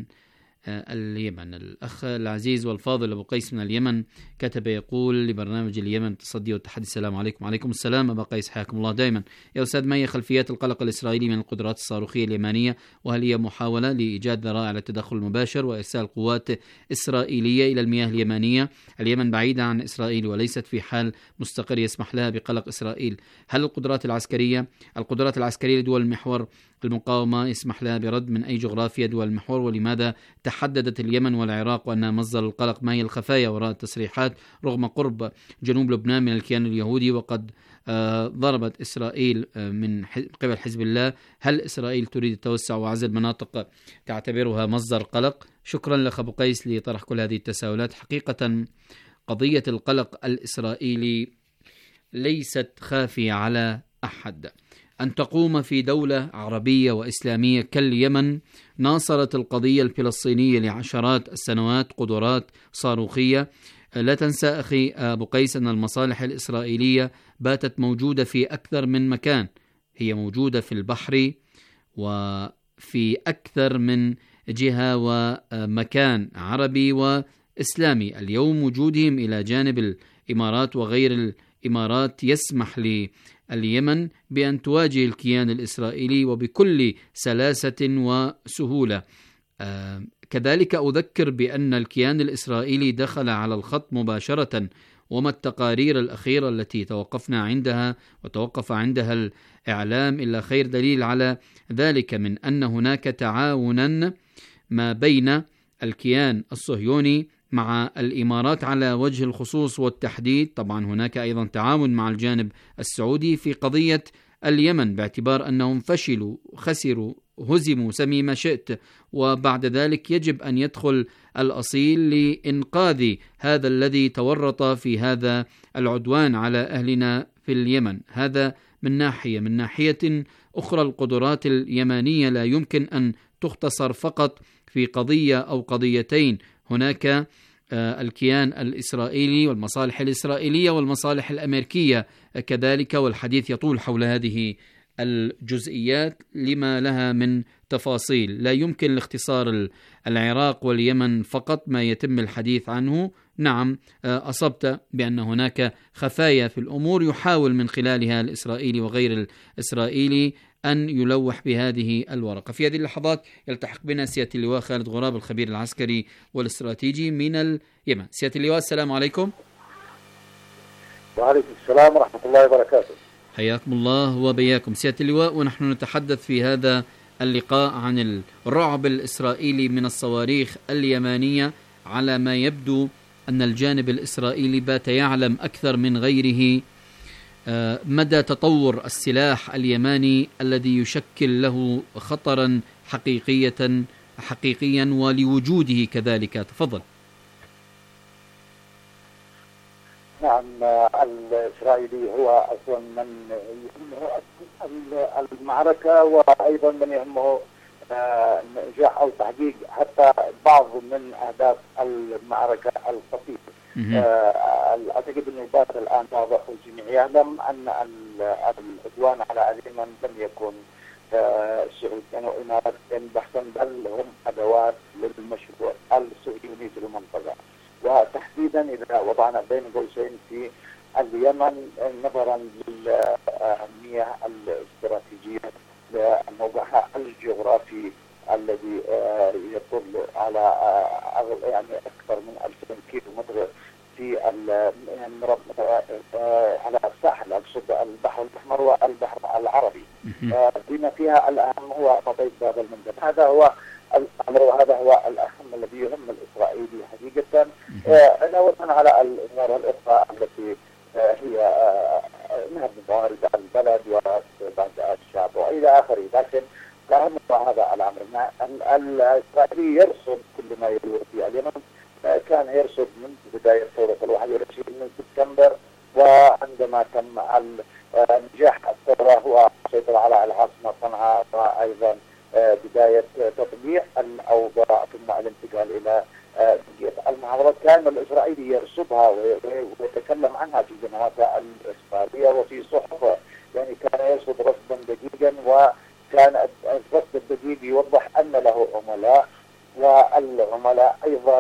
اليمن. الأخ العزيز والفاضل أبو قيس من اليمن كتب يقول لبرنامج اليمن التصدي والتحدي: السلام عليكم. وعليكم السلام أبا قيس، حياكم الله دائما. يا أستاذ، ما هي خلفيات القلق الإسرائيلي من القدرات الصاروخية اليمانية؟ وهل هي محاولة لإيجاد ذرائع للتدخل المباشر وإرسال قوات إسرائيلية إلى المياه اليمانية؟ اليمن بعيدة عن إسرائيل وليست في حال مستقر يسمح لها بقلق إسرائيل. هل القدرات العسكرية لدول المحور المقاومة يسمح لها برد من أي جغرافيا دول المحور؟ ولماذا تحددت اليمن والعراق وأنها مصدر القلق؟ ما هي الخفايا وراء التصريحات رغم قرب جنوب لبنان من الكيان اليهودي وقد ضربت إسرائيل من قبل حزب الله؟ هل إسرائيل تريد التوسع وعزل مناطق تعتبرها مصدر قلق؟ شكرا لك أبو قيس لطرح كل هذه التساؤلات. حقيقة قضية القلق الإسرائيلي ليست خافية على أحد. أن تقوم في دولة عربية وإسلامية كاليمن ناصرت القضية الفلسطينية لعشرات السنوات قدرات صاروخية. لا تنسى أخي أبو قيس أن المصالح الإسرائيلية باتت موجودة في أكثر من مكان، هي موجودة في البحر وفي أكثر من جهة ومكان عربي وإسلامي. اليوم وجودهم إلى جانب الإمارات وغير الإمارات يسمح لليمن بأن تواجه الكيان الإسرائيلي وبكل سلاسة وسهولة. كذلك أذكر بأن الكيان الإسرائيلي دخل على الخط مباشرة، وما التقارير الأخيرة التي توقفنا عندها وتوقف عندها الإعلام إلا خير دليل على ذلك، من أن هناك تعاونا ما بين الكيان الصهيوني مع الإمارات على وجه الخصوص والتحديد. طبعا هناك أيضا تعاون مع الجانب السعودي في قضية اليمن، باعتبار أنهم فشلوا، خسروا، هزموا، سمي ما شئت، وبعد ذلك يجب أن يدخل الأصيل لإنقاذ هذا الذي تورط في هذا العدوان على أهلنا في اليمن. هذا من ناحية. من ناحية أخرى، القدرات اليمانية لا يمكن أن تختصر فقط في قضية أو قضيتين. هناك الكيان الإسرائيلي والمصالح الإسرائيلية والمصالح الأمريكية كذلك، والحديث يطول حول هذه الجزئيات لما لها من تفاصيل. لا يمكن لاختصار العراق واليمن فقط ما يتم الحديث عنه. نعم، أصبت بأن هناك خفايا في الأمور يحاول من خلالها الإسرائيلي وغير الإسرائيلي أن يلوح بهذه الورقة. في هذه اللحظات يلتحق بنا سيادة اللواء خالد غراب، الخبير العسكري والاستراتيجي من اليمن. سيادة اللواء، السلام عليكم. وعليكم السلام ورحمة الله وبركاته. حياكم الله وبياكم سيادة اللواء. ونحن نتحدث في هذا اللقاء عن الرعب الإسرائيلي من الصواريخ اليمانية. على ما يبدو أن الجانب الإسرائيلي بات يعلم أكثر من غيره مدى تطور السلاح اليماني الذي يشكل له خطرا حقيقيا ولوجوده كذلك. تفضل. نعم، الإسرائيلي هو أصلا من يهمه المعركة، وأيضا من يهمه نجاح أو تحقيق حتى بعض من أهداف المعركة الخطيرة. أعتقد أن البات الآن واضح والجميع يعلم أن العدوان على اليمن لم يكن سعوديا وإماراتيا بحثا، بل هم أدوات للمشروع الصهيوني في المنطقة، وتحديدا إذا وضعنا بين قوسين في اليمن نظرا للأهمية الاستراتيجية لموقعها الجغرافي الذي يطل على يعني أكثر من 2000 كيلو متر في على الساحل، أقصد البحر الأحمر والبحر العربي، بما فيها الأهم هو مضيق باب المندب. هذا هو الأمر، وهذا هو الأهم الذي يهم الإسرائيلي حقيقة، علاوة على الأمور الأخرى التي هي من موارد البلد وبعد الشعب وإلى آخره. لكن الأهم هو هذا الأمر. الإسرائيلي يرصد كل ما يدور في اليمن، كان يرصد من بداية ثورة 21 من سبتمبر، وعندما تم نجاح الثورة هو سيطر على العاصمة صنعاء، وأيضا بداية تطبيع الأوضاع ثم الانتقال إلى المحاضرات. كان الإسرائيلي يرصدها ويتكلم عنها في قنوات الإخبارية وفي صحفه، يعني كان يرصد رصدا دقيقا، وكان الرصد الدقيق يوضح أن له عملاء، والعملاء أيضا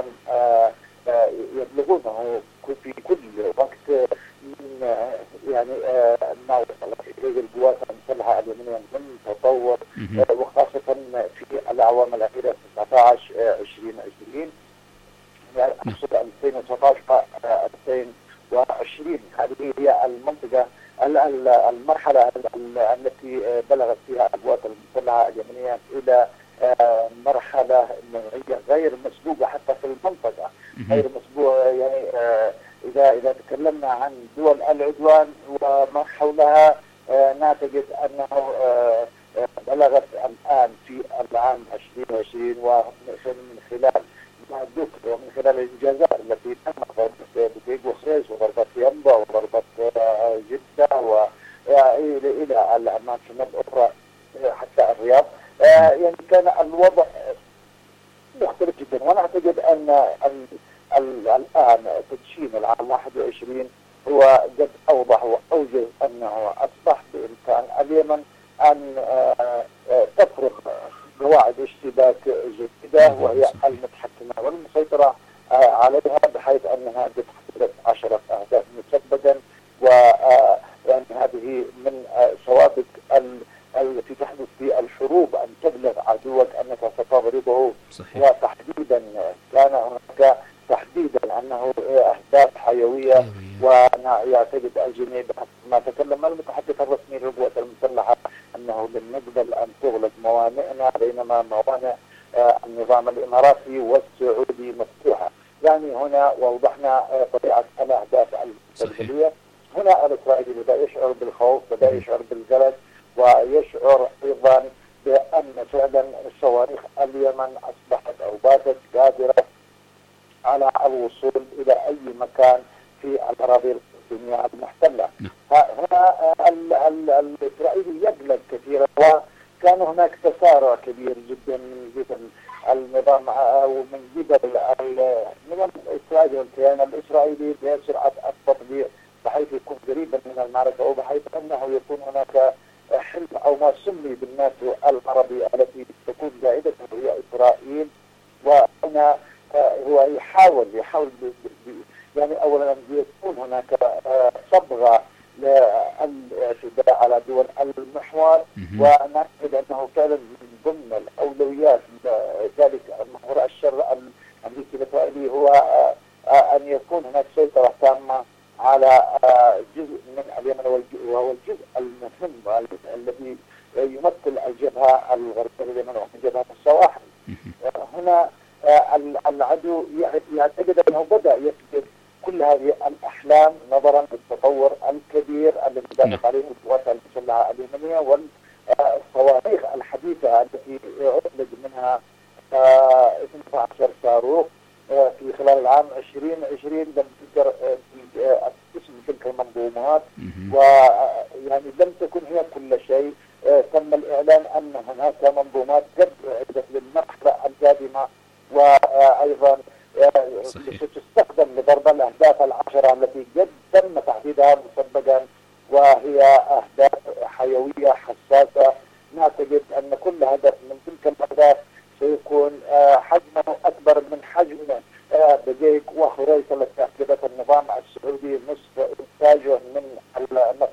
يبلغونه في كل وقت من يعني ما وصلت إليه القوات المسلحة اليمنية من تطور، وخاصة في الأعوام الأخيرة 19-2020، يعني أقصد 2019 2020. هذه هي المنطقة المرحلة التي بلغت فيها القوات المسلحة اليمنية إلى مرحلة نوعية غير مسبوقة حتى في المنطقة، غير مسبوقة. يعني إذا تكلمنا عن دول العدوان وما حولها، نعتقد أنه بلغت الآن في العام 2020 ومن خلال ما ذكر ومن خلال الإنجازات التي تمت، ضربة بديق وخريج وضربة ينبع وضربة جدة وإلى الأماكن الأخرى حتى الرياض، يعني كان الوضع مختلف جدا. وأنا أعتقد أن الآن تدشين العام 21 هو قد أوضح وأوجز أنه أصبح بإمكان اليمن أن تفرض قواعد اشتباك جديدة، وهي المتحكمة والمسيطرة عليها، بحيث أنها تحدد 10 أهداف مسبقا. ويعني هذه من سوابق التي تحدث في الحروب، أن تبلغ عدوك أنك ستضربه وتحديدا كان هناك تحديدا أنه أهداف حيوية، وأنا يعتقد الجميع ما تكلم المتحدث الرسمي للقوات المسلحة أنه لن نقبل أن تغلق موانئنا بينما موانئ النظام الإماراتي والسعودي مفتوحة. يعني هنا وضحنا طبيعة الأهداف المستقبلية. هنا الإسرائيلي بدأ يشعر بالخوف، بدأ يشعر بالقلق، ويشعر أيضا بأن فعلا صواريخ اليمن أصبحت أو باتت قادرة على الوصول إلى أي مكان في الأراضي الفلسطينية المحتلة. هنا الإسرائيلي يقلق كثيرا، وكان هناك تسارع كبير جدا من قبل النظام أو من قبل النظام الإسرائيلي والكيان الإسرائيلي بسرعة التطبيق بحيث يكون قريبا من المعركة، وبحيث أنه يكون هناك حلف أو ما سمي بالناتو العربي التي تكون قاعدته هي إسرائيل. وهنا هو يحاول يعني أولا يكون هناك صبغة للاعتداء على دول المحور، ونعتقد أنه فعلا من ضمن الأولويات ذلك محور الشر الأمريكي الإسرائيلي هو أن يكون هناك سيطرة تامة على جزء من اليمن، وهو الجزء المهم الذي يمثل الجبهة الغربية لليمن وجبهة السواحل. هنا العدو يعتقد أنه بدأ يفقد كل هذه الأحلام نظرا للتطور الكبير الذي دامت عليه القوات المسلحة اليمنية والصواريخ الحديثة التي أطلق منها 12 صاروخ في خلال العام 2020. لم تذكر اسم تلك المنظومات، ويعني لم تكن هي كل شيء. تم الإعلان أن هناك منظومات قد أعدت للمرحلة القادمة، وأيضا ستستخدم لضرب الأهداف العشرة التي قد تم تحديدها مسبقا، وهي أهداف حيوية حساسة. نعتقد أن كل هدف من تلك الأهداف سيكون حجمه أكبر من حجم دقيق وخريطة التي أحدث النظام السعودي نصف إنتاجه من النفط.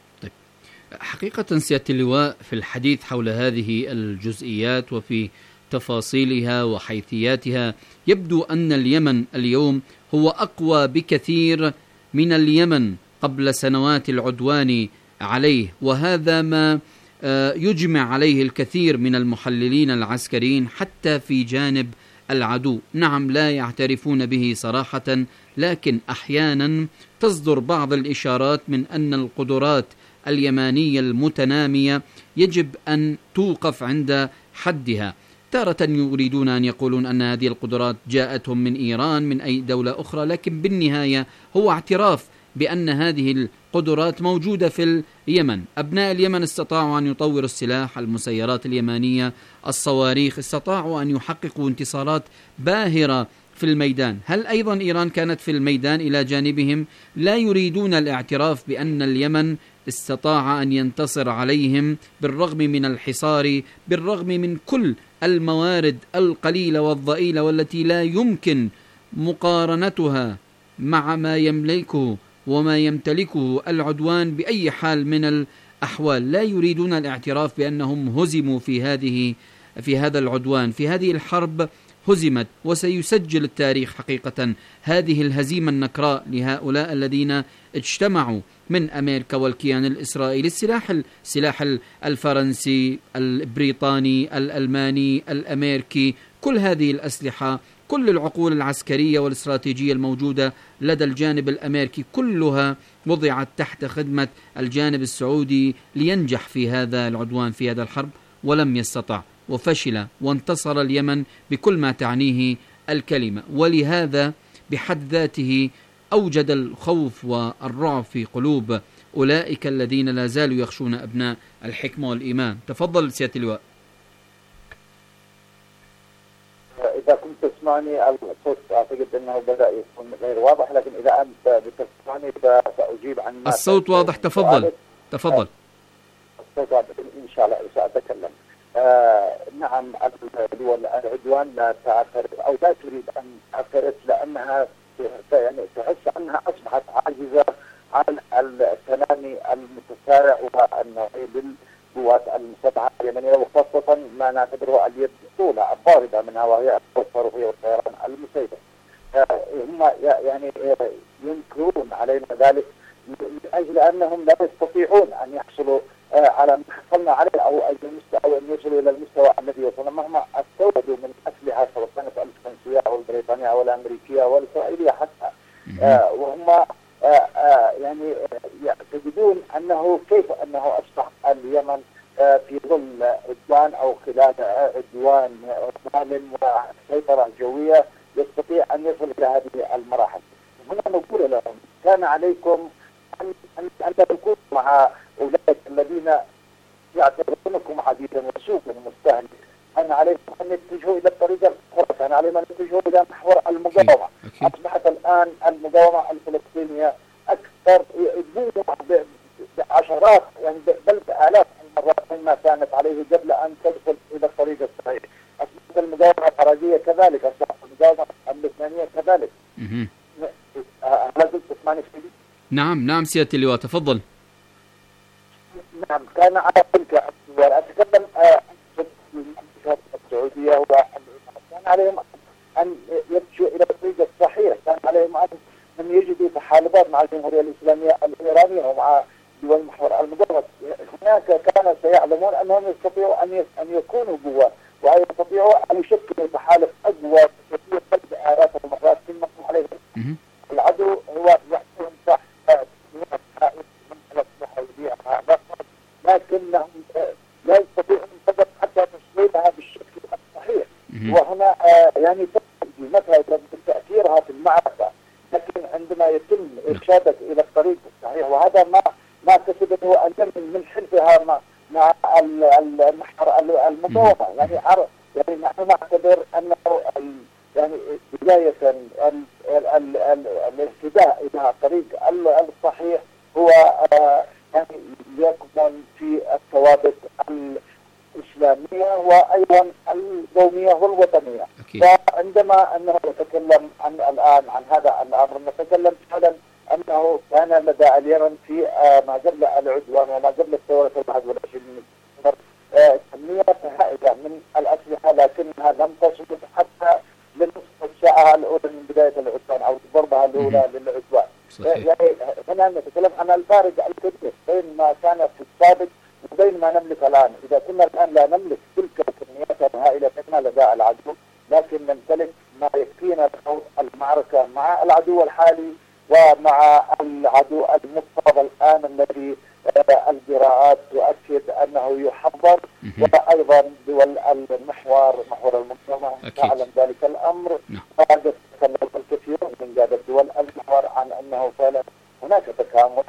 حقيقة سيادة اللواء، في الحديث حول هذه الجزئيات وفي تفاصيلها وحيثياتها، يبدو أن اليمن اليوم هو أقوى بكثير من اليمن قبل سنوات العدوان عليه، وهذا ما يجمع عليه الكثير من المحللين العسكريين حتى في جانب العدو. نعم، لا يعترفون به صراحة، لكن أحيانا تصدر بعض الإشارات من أن القدرات اليمانية المتنامية يجب أن توقف عند حدها. تارة يريدون أن يقولون أن هذه القدرات جاءتهم من إيران من أي دولة أخرى، لكن بالنهاية هو اعتراف بأن هذه القدرات موجودة في اليمن. أبناء اليمن استطاعوا أن يطوروا السلاح، المسيرات اليمانية، الصواريخ، استطاعوا أن يحققوا انتصارات باهرة في الميدان. هل أيضا إيران كانت في الميدان إلى جانبهم؟ لا يريدون الاعتراف بأن اليمن استطاع أن ينتصر عليهم بالرغم من الحصار، بالرغم من كل الموارد القليلة والضئيلة والتي لا يمكن مقارنتها مع ما يملكه وما يمتلكه العدوان بأي حال من الأحوال. لا يريدون الاعتراف بأنهم هزموا في هذا العدوان، في هذه الحرب هزمت، وسيسجل التاريخ حقيقة هذه الهزيمة النكراء لهؤلاء الذين اجتمعوا من أمريكا والكيان الإسرائيلي، السلاح الفرنسي، البريطاني، الألماني، الأمريكي، كل هذه الأسلحة، كل العقول العسكرية والاستراتيجية الموجودة لدى الجانب الأمريكي كلها وضعت تحت خدمة الجانب السعودي لينجح في هذا العدوان، في هذا الحرب، ولم يستطع وفشل، وانتصر اليمن بكل ما تعنيه الكلمة. ولهذا بحد ذاته أوجد الخوف والرعب في قلوب أولئك الذين لا زالوا يخشون أبناء الحكمة والإيمان. تفضل سيادة اللواء. إذا كنت تسمعني الصوت أعتقد أنه بدأ يكون غير واضح، لكن إذا أنت بتسمعني فسأجيب عن الصوت واضح. تفضل. الصوت واضح إن شاء الله سأتكلم. نعم، العدوان لا تعترف أو لا تريد أن تعترف لأنها يعني تحس أنها أصبحت عاجزة عن التنامي المتسارع والنوعي للقوات المسلحة اليمنية، وخاصة وخاصة ما نعتبره اليد الأولى الضاربة منها وهي الصاروخية والطيران المسيرة. هم يعني ينكرون علينا ذلك لأجل أنهم لا يستطيعون أن يحصلوا على ما حصلنا عليه أو أن يصلوا إلى المستوى الذي وصلنا مهما استوردوا من أسلحة سواء كانت الفرنسية أو البريطانية أو الأمريكية أو الإسرائيلية حتى. وهم يعني يعتقدون أنه كيف أنه أصبح اليمن في ظل عدوان أو خلال عدوان ظالم وسيطرة جوية يستطيع أن يصل إلى هذه المراحل. هنا نقول لهم كان عليكم أن تكونوا مع أولئك الذين يعتبرونكم عديدا وسوقا مستهلك. كان عليكم أن يتجهوا إلى الطريق الأخرى، كان عليهم أن يتجهوا إلى محور المقاومة. أصبحت الآن المقاومة الفلسطينية أكثر بعشرات يعني بل بآلاف المرات مما كانت عليه قبل أن تدخل إلى الطريق الصحيح. أصبحت المقاومة العراقية كذلك، أصبحت المقاومة اللبنانية كذلك. هل تسمعني سيدي؟ نعم سيادة اللواء تفضل. نعم كان على تلك الدول أتكلم السعودية كان عليهم أن يمشوا إلى الطريق الصحيح، كان عليهم أن يجدوا تحالفات مع الجمهورية الإسلامية الإيرانية ومع دول محور المقاومة. هناك كانوا سيعلمون أنهم يستطيعوا أن يكونوا قوة وأن يستطيعوا أن يشكلوا تحالف أقوى كثير بل بآلاف المرات مما عليهم. العدو هو يحكم تحت لكنهم لا يستطيعون فقط حتى تسويلها بالشكل الصحيح. وهنا يعني متى تأثيرها في المعركة، لكن عندما يتم إرشادك إلى الطريق الصحيح وهذا ما كسبته اليمن من حلفها مع المحور المقاومة. يعني نحن نعتبر أنه يعني بداية الاهتداء إلى الطريق الصحيح هو يعني يكمن في الثوابت الإسلامية وأيضا القومية والوطنية. فعندما أنه نتكلم الآن عن هذا الأمر نتكلم فعلا أنه كان لدى اليمن في ما قبل العدوان وما قبل الثورة 21 كمية هائلة من الأسلحة لكنها لم تصل حتى لنصف الساعة الأولى من بداية العدوان أو الضربة الأولى للعدوان. يعني هنا نتكلم عن الفارق الكبير بين ما كان في السابق وبين ما نملك الآن. إذا كنا الآن لا نملك تلك الكميات الهائلة كما لدى العدو، لكن نمتلك ما يكفينا لخوض المعركة مع العدو الحالي ومع العدو المفترض الآن الذي القراءات تؤكد أنه يحضر، وأيضا دول محور المقاومة تعلم ذلك الأمر. قد تكلم الكثيرون من قادة دول المحور عن أنه فعلا هناك تكامل،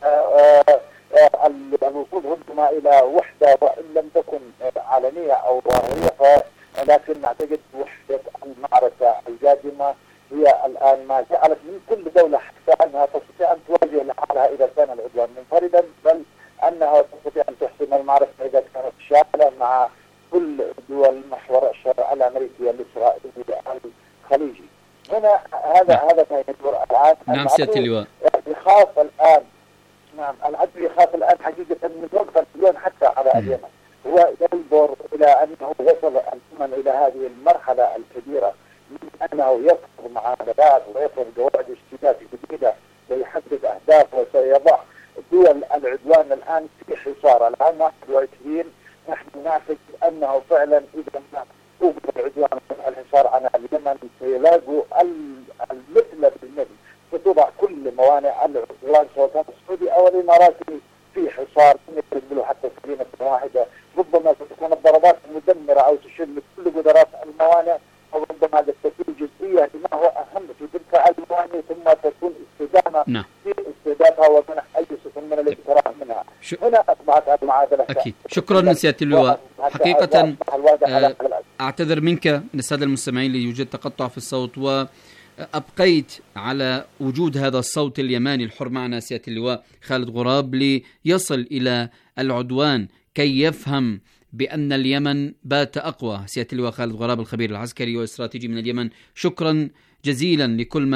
الوصول ربما إلى وحدة وإن لم تكن علنية أو ظاهرية، لكن نعتقد وحدة المعركة القادمة هي الآن ما جعلت من كل دولة حتى أنها تستطيع أن تواجه لحالها إذا كان العدوان منفردا، بل أنها تستطيع أن تحسم المعركة إذا كانت شاملة مع كل دول محور الشرق الأمريكي الإسرائيلي الخليجي. هنا هذا ما يدور الآن. نعم سيادة اللواء. يخاف الآن، نعم العدو يخاف الآن حقيقة من وقف اليوم حتى على اليمن. هو ينظر إلى أنه وصل اليمن إلى هذه المرحلة الكبيرة من أنه يفرض معاملات ويفرض قواعد اشتباك جديدة ويحدد أهداف وسيضع دول العدوان الآن في حصار. الآن 21 نحن نعتقد أنه فعلا إذا ما أوقف العدوان الحصار عن اليمن سيلاقوا المثل بالمثل، ستوضع كل موانع العدوان سواء كان السعودي أو الإماراتي في حصار يقبلوا حتى سفينة واحدة. ربما ستكون الضربات المدمرة أو تشل كل قدرات الموانع، أو ربما تكون جزئية لما هو أهم في تلك الموانئ ثم تكون استدامة في استهدافها ومنع أي سفن من التي تراها منها. هنا أصبحت المعادلة. أكيد. شكرا سيادة اللواء. حقيقة أعتذر منك من السادة المستمعين ليوجد تقطع في الصوت، وأبقيت على وجود هذا الصوت اليماني الحر معنا سيادة اللواء خالد غراب ليصل إلى العدوان كي يفهم بأن اليمن بات أقوى. سيادة اللواء خالد غراب الخبير العسكري والاستراتيجي من اليمن، شكرا جزيلا لكل ما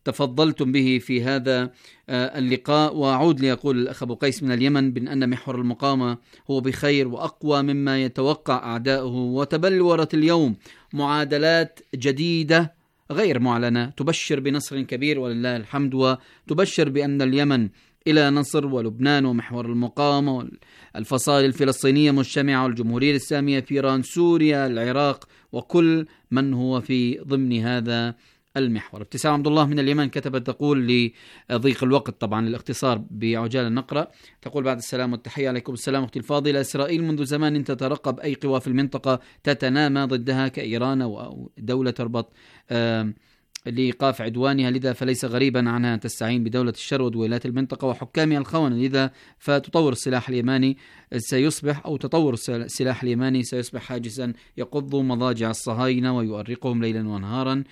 تفضلتم به في هذا اللقاء. وأعود ليقول الأخ أبو قيس من اليمن بأن محور المقاومة هو بخير وأقوى مما يتوقع أعداؤه، وتبلورت اليوم معادلات جديدة غير معلنة تبشر بنصر كبير ولله الحمد، وتبشر بأن اليمن إلى نصر، ولبنان ومحور المقاومة والفصائل الفلسطينية مجتمعة، والجمهورية الإسلامية في إيران، سوريا، العراق، وكل من هو في ضمن هذا المحور. ابتسام عبد الله من اليمن كتبت تقول لضيق الوقت طبعا للاختصار بعجالة نقرأ، تقول بعد السلام والتحية عليكم السلام أختي الفاضلة. إسرائيل منذ زمان تترقب أي قوى في المنطقة تتنامى ضدها كإيران أو دولة تربط لإيقاف عدوانها، لذا فليس غريبا عنها أن تستعين بدولة الشر ودولات المنطقة وحكامها الخونة، لذا فتطور السلاح اليماني سيصبح أو تطور السلاح اليماني سيصبح حاجزا يقض مضاجع الصهاينة ويؤرقهم ليلا ونهارا،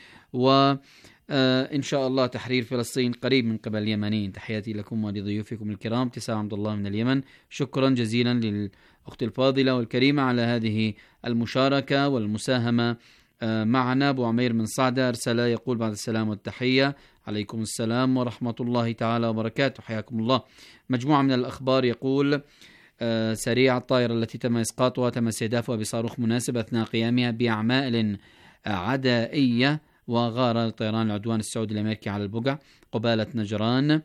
وإن شاء الله تحرير فلسطين قريب من قبل اليمنيين. تحياتي لكم ولضيوفكم الكرام. ابتسام عبد الله من اليمن، شكرا جزيلا للأخت الفاضلة والكريمة على هذه المشاركة والمساهمة معنا. أبو عمير من صعدة أرسل يقول بعد السلام والتحية عليكم السلام ورحمة الله تعالى وبركاته، حياكم الله. مجموعة من الأخبار يقول سريع الطائرة التي تم إسقاطها تم استهدافها بصاروخ مناسب أثناء قيامها بأعمال عدائية، وغار طيران العدوان السعودي الأمريكي على البقع قبالة نجران.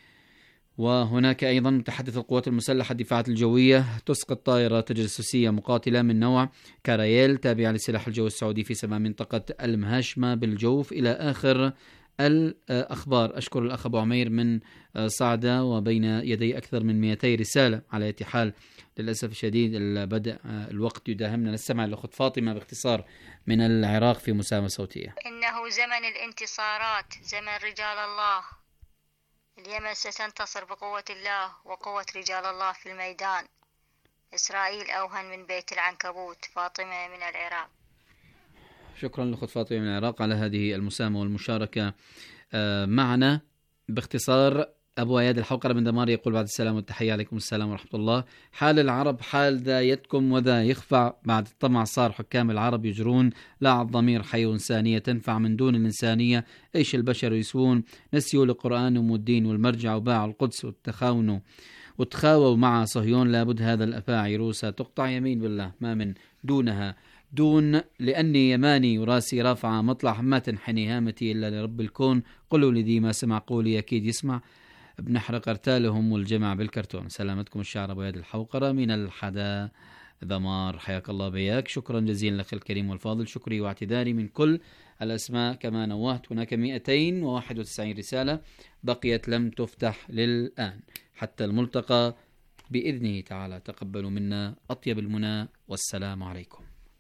وهناك أيضا متحدث القوات المسلحة الدفاعات الجوية تسقط طائرة تجسسية مقاتلة من نوع كارايل تابعة للسلاح الجوي السعودي في سماء منطقة المهاشمة بالجوف، إلى آخر الأخبار. أشكر الأخ أبو عمير من صعدة، وبين يدي أكثر من 200 رسالة على حال. للأسف الشديد بدأ الوقت يداهمنا. نستمع لأخت فاطمة باختصار من العراق في مساهمة صوتية. إنه زمن الانتصارات، زمن رجال الله. اليمن ستنتصر بقوة الله وقوة رجال الله في الميدان. إسرائيل أوهن من بيت العنكبوت. فاطمة من العراق. شكرا لأخت فاطمة من العراق على هذه المساهمة والمشاركة معنا. باختصار أبو أياد الحوقرة من دمار يقول بعد السلام والتحية عليكم السلام ورحمة الله. حال العرب حال ذا يتكم وذا يخفع، بعد الطمع صار حكام العرب يجرون، لا على الضمير حي إنسانية تنفع من دون الإنسانية، إيش البشر يسوون، نسيوا لقرآنهم والدين والمرجع وباعوا القدس وتخاونوا وتخاووا مع صهيون، لابد هذا الأفاعي روسا تقطع يمين بالله ما من دونها دون، لأني يماني وراسي رافعة مطلع ما تنحني هامتي إلا لرب الكون، قلوا لذي ما سمع قولي أكيد يسمع، بنحرق ارتالهم والجمع بالكرتون. سلامتكم الشعر أبو ياد الحوقرة من الحدا ذمار، حياك الله بياك. شكرا جزيلا لك الكريم والفاضل. شكري واعتذاري من كل الأسماء كما نوهت. هناك 291 رسالة بقيت لم تفتح للآن. حتى الملتقى بإذنه تعالى، تقبلوا منا أطيب المنى، والسلام عليكم.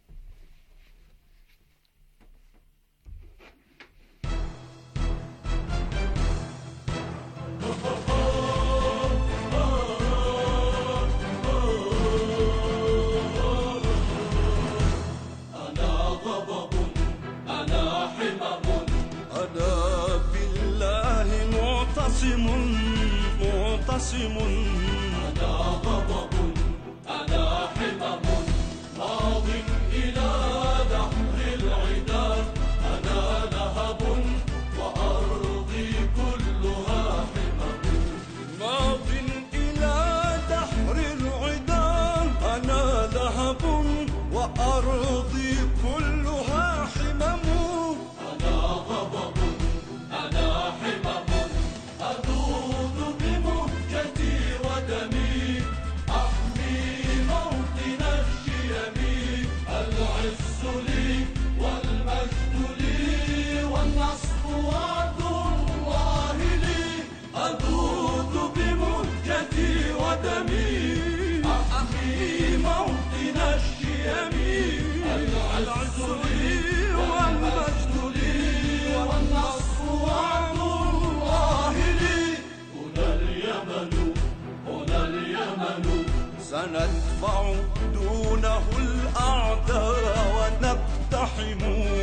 معتصم أنا غضب أنا حمم ماض إلى دحر العدا، أنا لهب وأرضي كلها حمم ماض إلى دحر العدا، أنا لهب وأرضي كلها حمم أنا غضب أنا حمم أذوذ بمهجتي ودمي أحمي موطن الشيم، العز لي والمجد لي والنصر وعد الله لي، أذوذ بمهجتي ودمي أحمي موطن الشيم، العز لي والمجد لي والنصر وعد الله لي. هنا اليمن هنا اليمن سندفع دونه الأعداء ونقتحم